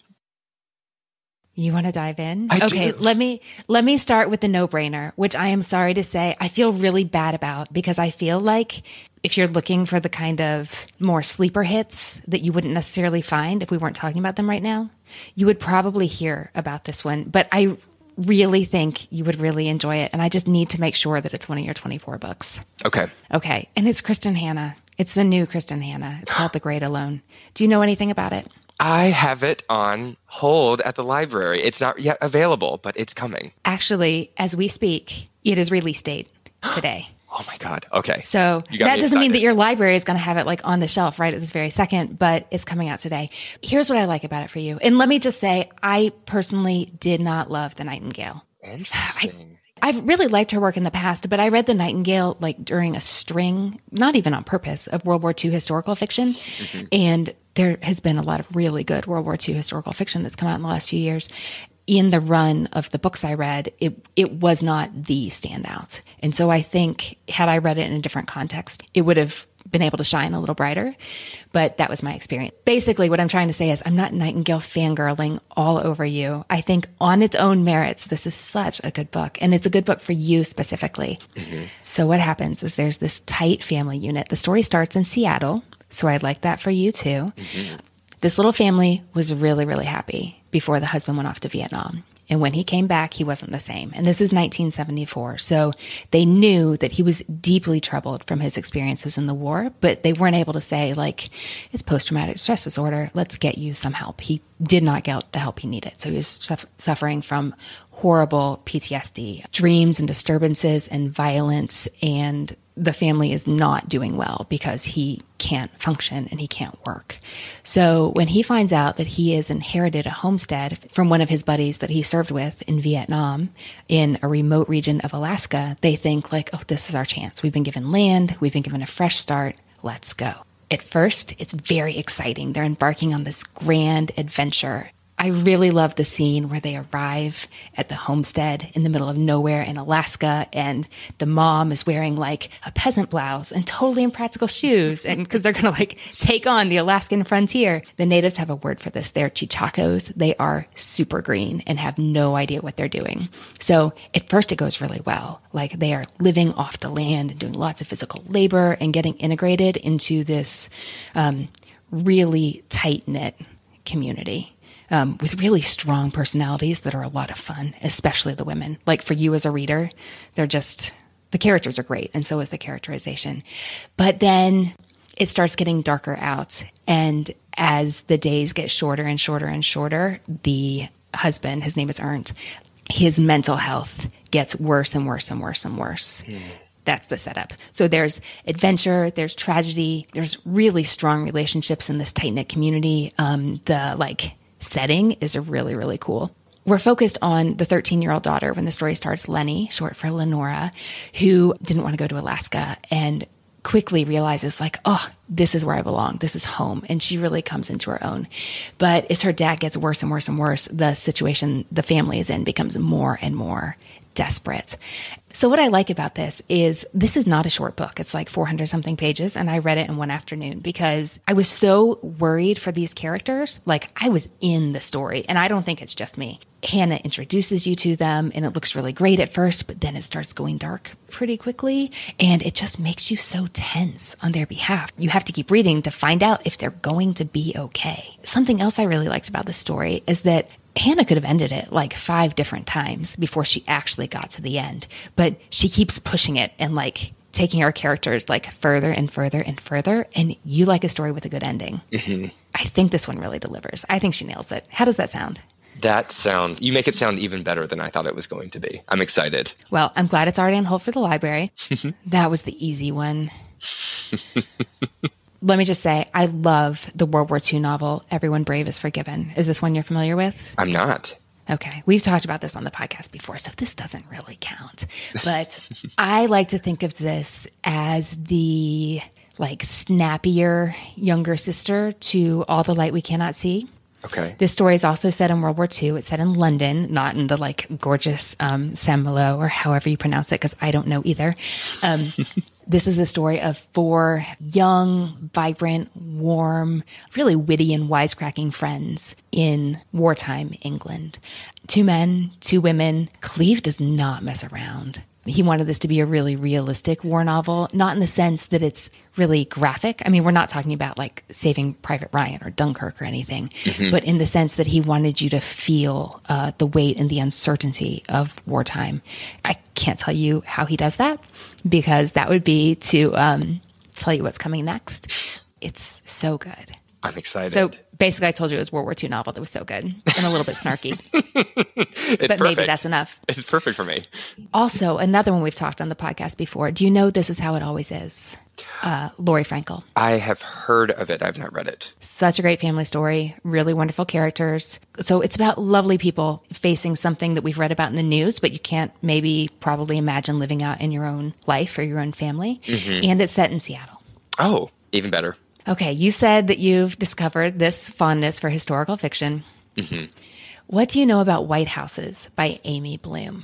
You want to dive in? I okay, do. let me let me start with the no-brainer, which I am sorry to say I feel really bad about, because I feel like if you're looking for the kind of more sleeper hits that you wouldn't necessarily find if we weren't talking about them right now, you would probably hear about this one. But I really think you would really enjoy it. And I just need to make sure that it's one of your twenty-four books. Okay. Okay. And it's Kristen Hanna. It's the new Kristen Hanna. It's called The Great Alone. Do you know anything about it? I have it on hold at the library. It's not yet available, but it's coming. Actually, as we speak, it is release date today. Oh my God. Okay. So that doesn't excited. mean that your library is going to have it like on the shelf right at this very second, but it's coming out today. Here's what I like about it for you. And let me just say, I personally did not love The Nightingale. Interesting. I, I've really liked her work in the past, but I read The Nightingale like during a string, not even on purpose, of World War Two historical fiction. Mm-hmm. And there has been a lot of really good World War Two historical fiction that's come out in the last few years. in the run of the books I read, it it was not the standout. And so I think had I read it in a different context, it would have been able to shine a little brighter. But that was my experience. Basically, what I'm trying to say is I'm not Nightingale fangirling all over you. I think on its own merits, this is such a good book. And it's a good book for you specifically. Mm-hmm. So what happens is there's this tight family unit. The story starts in Seattle. So I'd like that for you too. Mm-hmm. This little family was really, really happy before the husband went off to Vietnam. And when he came back, he wasn't the same. And this is nineteen seventy-four. So they knew that he was deeply troubled from his experiences in the war, but they weren't able to say, like, it's post-traumatic stress disorder. Let's get you some help. He did not get the help he needed. So he was suff- suffering from horrible P T S D, dreams and disturbances and violence, and the family is not doing well because he can't function and he can't work. So when he finds out that he has inherited a homestead from one of his buddies that he served with in Vietnam in a remote region of Alaska, they think like, oh, this is our chance. We've been given land. We've been given a fresh start. Let's go. At first, it's very exciting. They're embarking on this grand adventure. I really love the scene where they arrive at the homestead in the middle of nowhere in Alaska, and the mom is wearing like a peasant blouse and totally impractical shoes, and because they're going to like take on the Alaskan frontier. The natives have a word for this. They're chichacos. They are super green and have no idea what they're doing. So at first it goes really well. Like they are living off the land and doing lots of physical labor and getting integrated into this um, really tight-knit community. Um, with really strong personalities that are a lot of fun, especially the women. Like for you as a reader, they're just, the characters are great, and so is the characterization. But then it starts getting darker out, and as the days get shorter and shorter and shorter, the husband, his name is Ernst, his mental health gets worse and worse and worse and worse. Mm. That's the setup. So there's adventure, there's tragedy, there's really strong relationships in this tight-knit community. Um, the like... setting is really, really cool. We're focused on the thirteen-year-old daughter when the story starts, Lenny, short for Lenora, who didn't want to go to Alaska and quickly realizes like, oh, this is where I belong. This is home. And she really comes into her own. But as her dad gets worse and worse and worse, the situation the family is in becomes more and more desperate. So what I like about this is this is not a short book. It's like four hundred something pages. And I read it in one afternoon because I was so worried for these characters. Like I was in the story, and I don't think it's just me. Hannah introduces you to them, and it looks really great at first, but then it starts going dark pretty quickly. And it just makes you so tense on their behalf. You have to keep reading to find out if they're going to be okay. Something else I really liked about the story is that Hannah could have ended it like five different times before she actually got to the end, but she keeps pushing it and like taking our characters like further and further and further. And you like a story with a good ending. Mm-hmm. I think this one really delivers. I think she nails it. How does that sound? That sounds, you make it sound even better than I thought it was going to be. I'm excited. Well, I'm glad it's already on hold for the library. That was the easy one. Let me just say, I love the World War Two novel, Everyone Brave is Forgiven. Is this one you're familiar with? I'm not. Okay. We've talked about this on the podcast before, so this doesn't really count. But I like to think of this as the like snappier younger sister to All the Light We Cannot See. Okay. This story is also set in World War Two. It's set in London, not in the like gorgeous um, Saint-Malo or however you pronounce it, because I don't know either. Um, this is the story of four young, vibrant, warm, really witty and wisecracking friends in wartime England. Two men, two women. Cleve does not mess around. He wanted this to be a really realistic war novel, not in the sense that it's really graphic. I mean, we're not talking about like Saving Private Ryan or Dunkirk or anything, mm-hmm. but in the sense that he wanted you to feel uh, the weight and the uncertainty of wartime. I can't tell you how he does that because that would be to um, tell you what's coming next. It's so good. I'm excited. So basically, I told you it was a World War Two novel that was so good and a little bit snarky. But perfect. Maybe that's enough. It's perfect for me. Also, another one we've talked on the podcast before. Do you know This Is How It Always Is? Uh, Lori Frankel. I have heard of it. I've not read it. Such a great family story. Really wonderful characters. So it's about lovely people facing something that we've read about in the news, but you can't maybe probably imagine living out in your own life or your own family. Mm-hmm. And it's set in Seattle. Oh, even better. Okay, you said that you've discovered this fondness for historical fiction. Mm-hmm. What Do You Know About White Houses by Amy Bloom.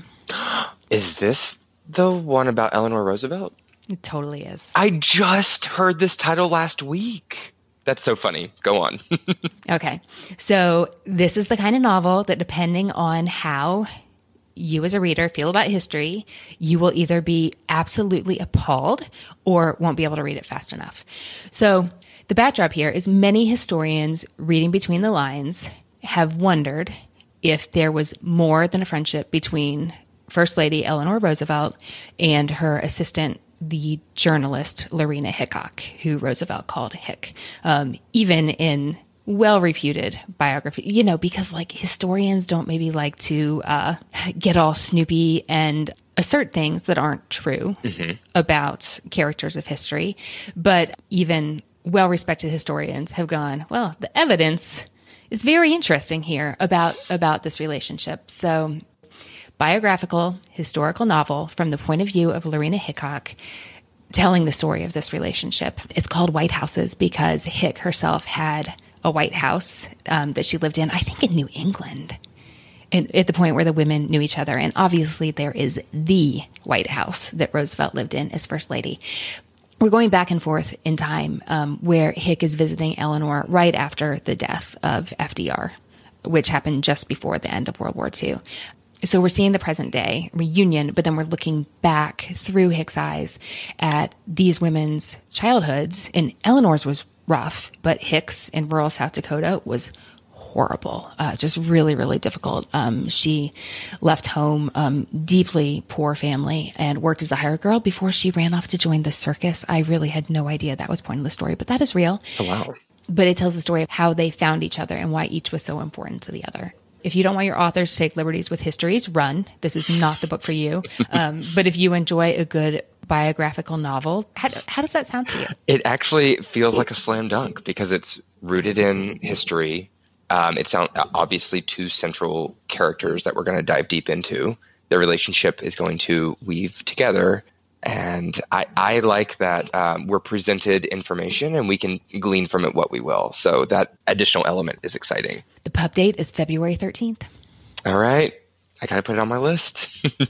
Is this the one about Eleanor Roosevelt? It totally is. I just heard this title last week. That's so funny. Go on. Okay. So this is the kind of novel that, depending on how you as a reader feel about history, you will either be absolutely appalled or won't be able to read it fast enough. So the backdrop here is many historians reading between the lines have wondered if there was more than a friendship between First Lady Eleanor Roosevelt and her assistant, the journalist Lorena Hickok, who Roosevelt called Hick, um, even in well-reputed biography, you know, because like historians don't maybe like to uh, get all snoopy and assert things that aren't true mm-hmm. about characters of history. But even well-respected historians have gone, well, the evidence is very interesting here about, about this relationship. So biographical historical novel from the point of view of Lorena Hickok, telling the story of this relationship. It's called White Houses because Hick herself had a White House um, that she lived in, I think in New England, and at the point where the women knew each other. And obviously there is the White House that Roosevelt lived in as First Lady. We're going back and forth in time um, where Hick is visiting Eleanor right after the death of F D R, which happened just before the end of World War Two. So we're seeing the present day reunion, but then we're looking back through Hick's eyes at these women's childhoods. And Eleanor's was rough, but Hick's in rural South Dakota was horrible, uh, just really, really difficult. Um, she left home, um, deeply poor family, and worked as a hired girl before she ran off to join the circus. I really had no idea that was point of the story, but that is real. Oh, wow. But it tells the story of how they found each other and why each was so important to the other. If you don't want your authors to take liberties with histories, run. This is not the book for you. Um, but if you enjoy a good biographical novel, how, how does that sound to you? It actually feels like a slam dunk because it's rooted in history. Um, it's obviously two central characters that we're going to dive deep into. Their relationship is going to weave together. And I, I like that um, we're presented information and we can glean from it what we will. So that additional element is exciting. The pub date is February thirteenth. All right. I got to put it on my list.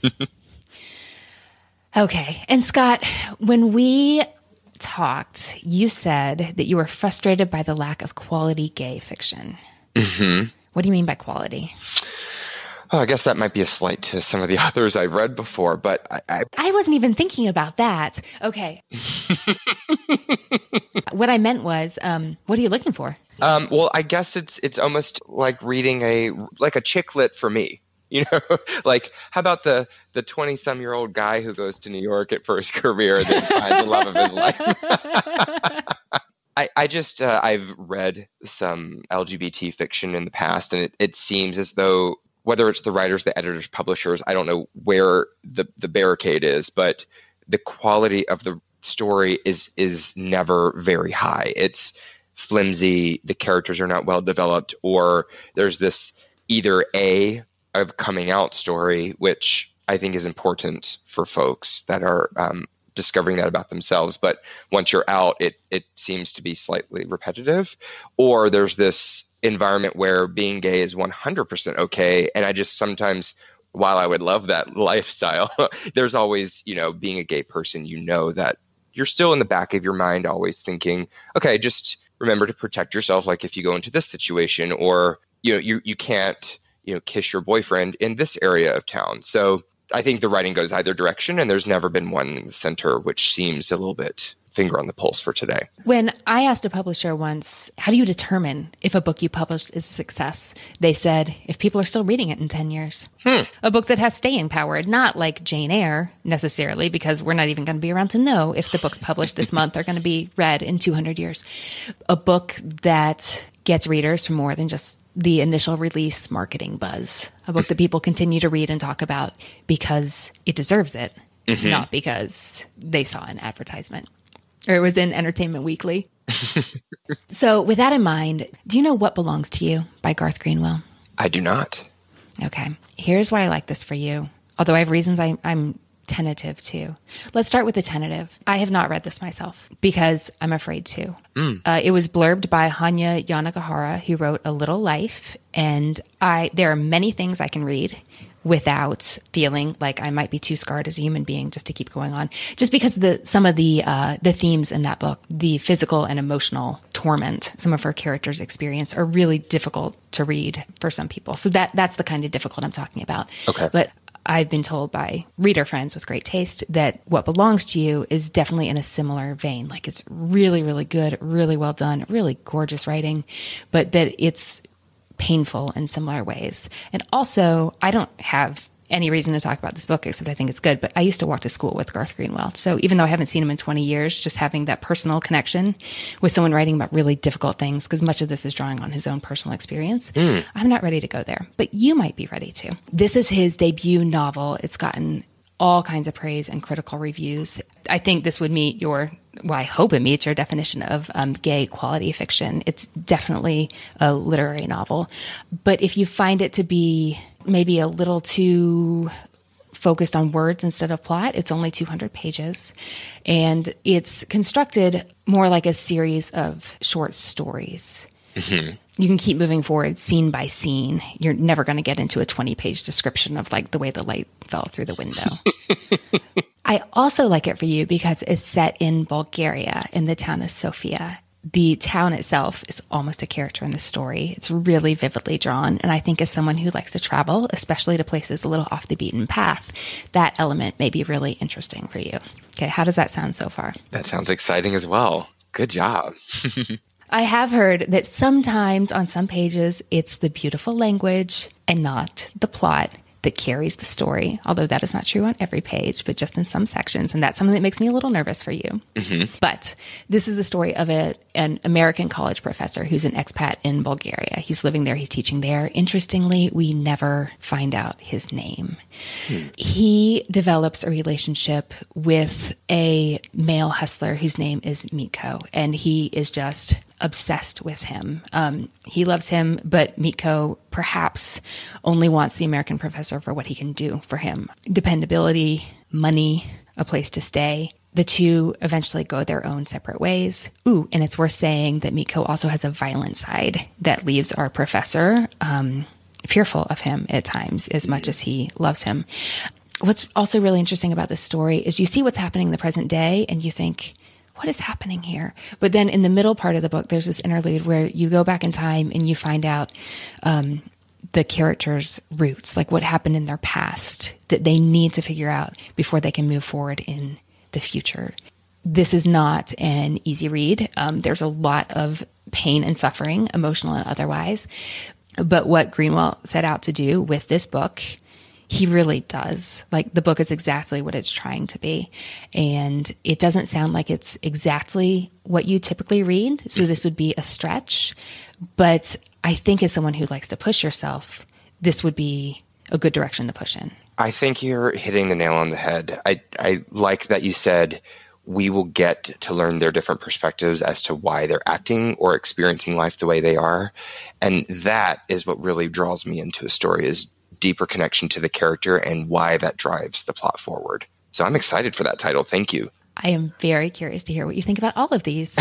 Okay. And Scott, when we talked, you said that you were frustrated by the lack of quality gay fiction. Mm-hmm. What do you mean by quality? Oh, I guess that might be a slight to some of the authors I've read before, but I... I, I wasn't even thinking about that. Okay. What I meant was, um, what are you looking for? Um, well, I guess it's it's almost like reading a like a chick lit for me. You know, like how about the the twenty some year old guy who goes to New York at first career and then finds the love of his life. I, I just uh, I've read some L G B T fiction in the past, and it, it seems as though whether it's the writers, the editors, publishers, I don't know where the, the barricade is, but the quality of the story is is never very high. It's flimsy, the characters are not well developed, or there's this either A, of coming out story, which I think is important for folks that are um, discovering that about themselves. But once you're out, it it seems to be slightly repetitive, or there's this environment where being gay is one hundred percent okay. And I just sometimes, while I would love that lifestyle, there's always, you know, being a gay person, you know, that you're still in the back of your mind always thinking, okay, just remember to protect yourself. Like if you go into this situation, or, you know, you, you can't, you know, kiss your boyfriend in this area of town. So I think the writing goes either direction, and there's never been one in the center, which seems a little bit finger on the pulse for today. When I asked a publisher once, how do you determine if a book you published is a success? They said, if people are still reading it in ten years. Hmm. A book that has staying power, not like Jane Eyre necessarily, because we're not even going to be around to know if the books published this month are going to be read in two hundred years. A book that gets readers for more than just the initial release marketing buzz. A book that people continue to read and talk about because it deserves it, mm-hmm. not because they saw an advertisement or it was in Entertainment Weekly. So with that in mind, do you know What Belongs to You by Garth Greenwell? I do not. Okay. Here's why I like this for you. Although I have reasons I, I'm tentative too. Let's start with the tentative. I have not read this myself because I'm afraid to. Mm. Uh, it was blurbed by Hanya Yanagihara, who wrote A Little Life. And I, there are many things I can read without feeling like I might be too scarred as a human being just to keep going on. Just because the some of the uh, the themes in that book, the physical and emotional torment some of her characters experience, are really difficult to read for some people. So that that's the kind of difficult I'm talking about. Okay. But I've been told by reader friends with great taste that What Belongs to You is definitely in a similar vein. Like, it's really, really good, really well done, really gorgeous writing, but that it's painful in similar ways. And also, I don't have any reason to talk about this book except I think it's good, but I used to walk to school with Garth Greenwell. So even though I haven't seen him in twenty years, just having that personal connection with someone writing about really difficult things, because much of this is drawing on his own personal experience, mm. I'm not ready to go there, but you might be ready to. This is his debut novel. It's gotten all kinds of praise and critical reviews. I think this would meet your, well, I hope it meets your definition of um, gay quality fiction. It's definitely a literary novel. But if you find it to be maybe a little too focused on words instead of plot, it's only two hundred pages. And it's constructed more like a series of short stories. Mm-hmm. You can keep moving forward scene by scene. You're never going to get into a twenty-page description of like the way the light fell through the window. I also like it for you because it's set in Bulgaria, in the town of Sofia. The town itself is almost a character in the story. It's really vividly drawn. And I think as someone who likes to travel, especially to places a little off the beaten path, that element may be really interesting for you. Okay, how does that sound so far? That sounds exciting as well. Good job. I have heard that sometimes on some pages, it's the beautiful language and not the plot that carries the story, although that is not true on every page, but just in some sections. And that's something that makes me a little nervous for you. Mm-hmm. But this is the story of a, an American college professor who's an expat in Bulgaria. He's living there. He's teaching there. Interestingly, we never find out his name. Hmm. He develops a relationship with a male hustler whose name is Mitko, and he is just obsessed with him. Um, he loves him, but Mitko perhaps only wants the American professor for what he can do for him. Dependability, money, a place to stay. The two eventually go their own separate ways. Ooh, and it's worth saying that Mitko also has a violent side that leaves our professor um, fearful of him at times as much as he loves him. What's also really interesting about this story is you see what's happening in the present day and you think, what is happening here? But then in the middle part of the book, there's this interlude where you go back in time and you find out um, the characters' roots, like what happened in their past that they need to figure out before they can move forward in the future. This is not an easy read. Um, there's a lot of pain and suffering, emotional and otherwise. But what Greenwell set out to do with this book, he really does. Like, the book is exactly what it's trying to be. And it doesn't sound like it's exactly what you typically read. So this would be a stretch. But I think as someone who likes to push yourself, this would be a good direction to push in. I think you're hitting the nail on the head. I, I like that you said we will get to learn their different perspectives as to why they're acting or experiencing life the way they are. And that is what really draws me into a story, is deeper connection to the character and why that drives the plot forward. So I'm excited for that title. Thank you. I am very curious to hear what you think about all of these.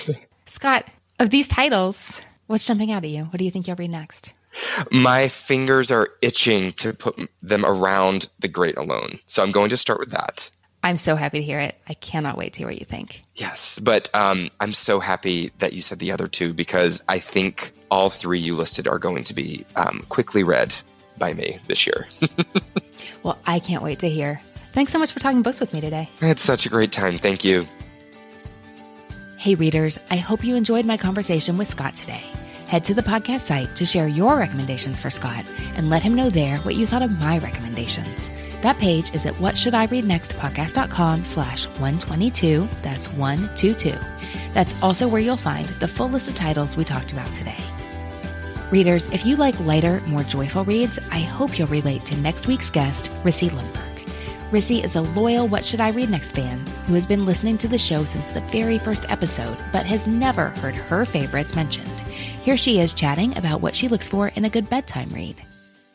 Scott, of these titles, what's jumping out at you? What do you think you'll read next? My fingers are itching to put them around The Great Alone. So I'm going to start with that. I'm so happy to hear it. I cannot wait to hear what you think. Yes, but um, I'm so happy that you said the other two, because I think all three you listed are going to be um, quickly read by me this year. Well, I can't wait to hear. Thanks so much for talking books with me today. I had such a great time. Thank you. Hey readers, I hope you enjoyed my conversation with Scott today. Head to the podcast site to share your recommendations for Scott and let him know there what you thought of my recommendations. That page is at whatshouldireadnextpodcast.com slash 122. That's one two two. That's also where you'll find the full list of titles we talked about today. Readers, if you like lighter, more joyful reads, I hope you'll relate to next week's guest, Rissy Lundberg. Rissy is a loyal What Should I Read Next fan who has been listening to the show since the very first episode, but has never heard her favorites mentioned. Here she is chatting about what she looks for in a good bedtime read.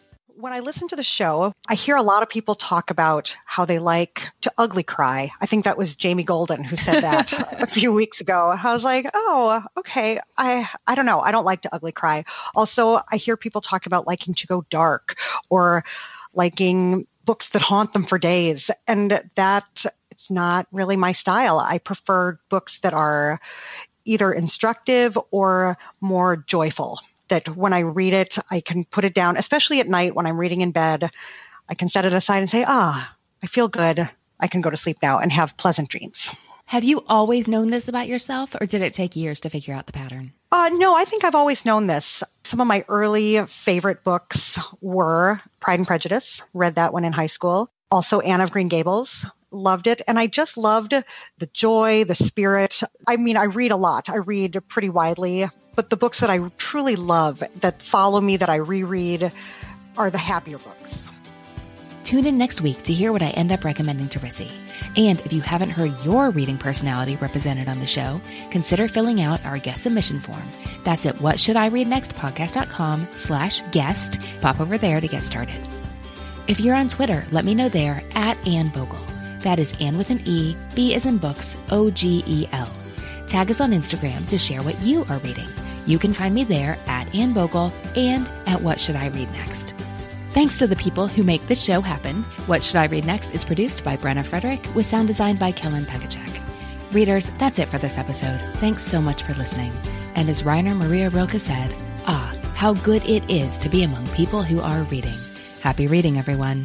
When I listen to the show, I hear a lot of people talk about how they like to ugly cry. I think that was Jamie Golden who said that a few weeks ago. I was like, oh, okay. I, I don't know. I don't like to ugly cry. Also, I hear people talk about liking to go dark or liking books that haunt them for days. And that it's not really my style. I prefer books that are either instructive or more joyful. That when I read it, I can put it down, especially at night when I'm reading in bed. I can set it aside and say, ah, I feel good. I can go to sleep now and have pleasant dreams. Have you always known this about yourself, or did it take years to figure out the pattern? Uh, no, I think I've always known this. Some of my early favorite books were Pride and Prejudice. Read that one in high school. Also Anne of Green Gables. Loved it. And I just loved the joy, the spirit. I mean, I read a lot. I read pretty widely. But the books that I truly love, that follow me, that I reread, are the happier books. Tune in next week to hear what I end up recommending to Rissy. And if you haven't heard your reading personality represented on the show, consider filling out our guest submission form. That's at whatshouldireadnextpodcast.com slash guest. Pop over there to get started. If you're on Twitter, let me know there at Anne Bogle. That is Anne with an E, B as in books, O G E L. Tag us on Instagram to share what you are reading. You can find me there at Anne Bogle and at What Should I Read Next. Thanks to the people who make this show happen. What Should I Read Next is produced by Brenna Frederick with sound design by Kellen Pekacek. Readers, that's it for this episode. Thanks so much for listening. And as Rainer Maria Rilke said, ah, how good it is to be among people who are reading. Happy reading, everyone.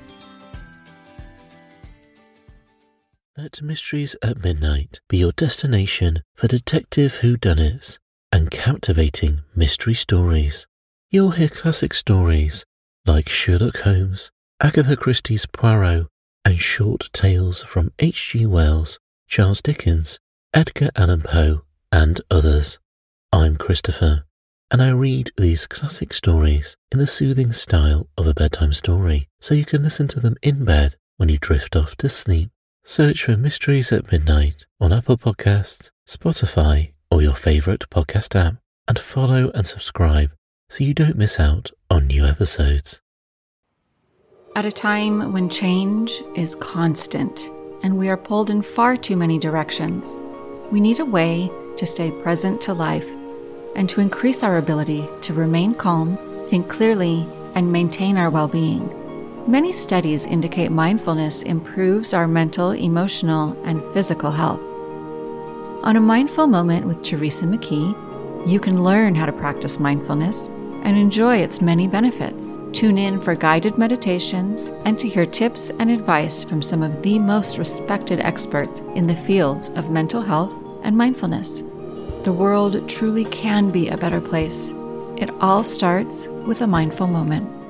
Let Mysteries at Midnight be your destination for detective whodunits and captivating mystery stories. You'll hear classic stories like Sherlock Holmes, Agatha Christie's Poirot, and short tales from H G Wells, Charles Dickens, Edgar Allan Poe, and others. I'm Christopher, and I read these classic stories in the soothing style of a bedtime story, so you can listen to them in bed when you drift off to sleep. Search for Mysteries at Midnight on Apple Podcasts, Spotify, or your favourite podcast app, and follow and subscribe so you don't miss out on new episodes. At a time when change is constant and we are pulled in far too many directions, we need a way to stay present to life and to increase our ability to remain calm, think clearly, and maintain our well-being. Many studies indicate mindfulness improves our mental, emotional, and physical health. On A Mindful Moment with Teresa McKee, you can learn how to practice mindfulness and enjoy its many benefits. Tune in for guided meditations and to hear tips and advice from some of the most respected experts in the fields of mental health and mindfulness. The world truly can be a better place. It all starts with a mindful moment.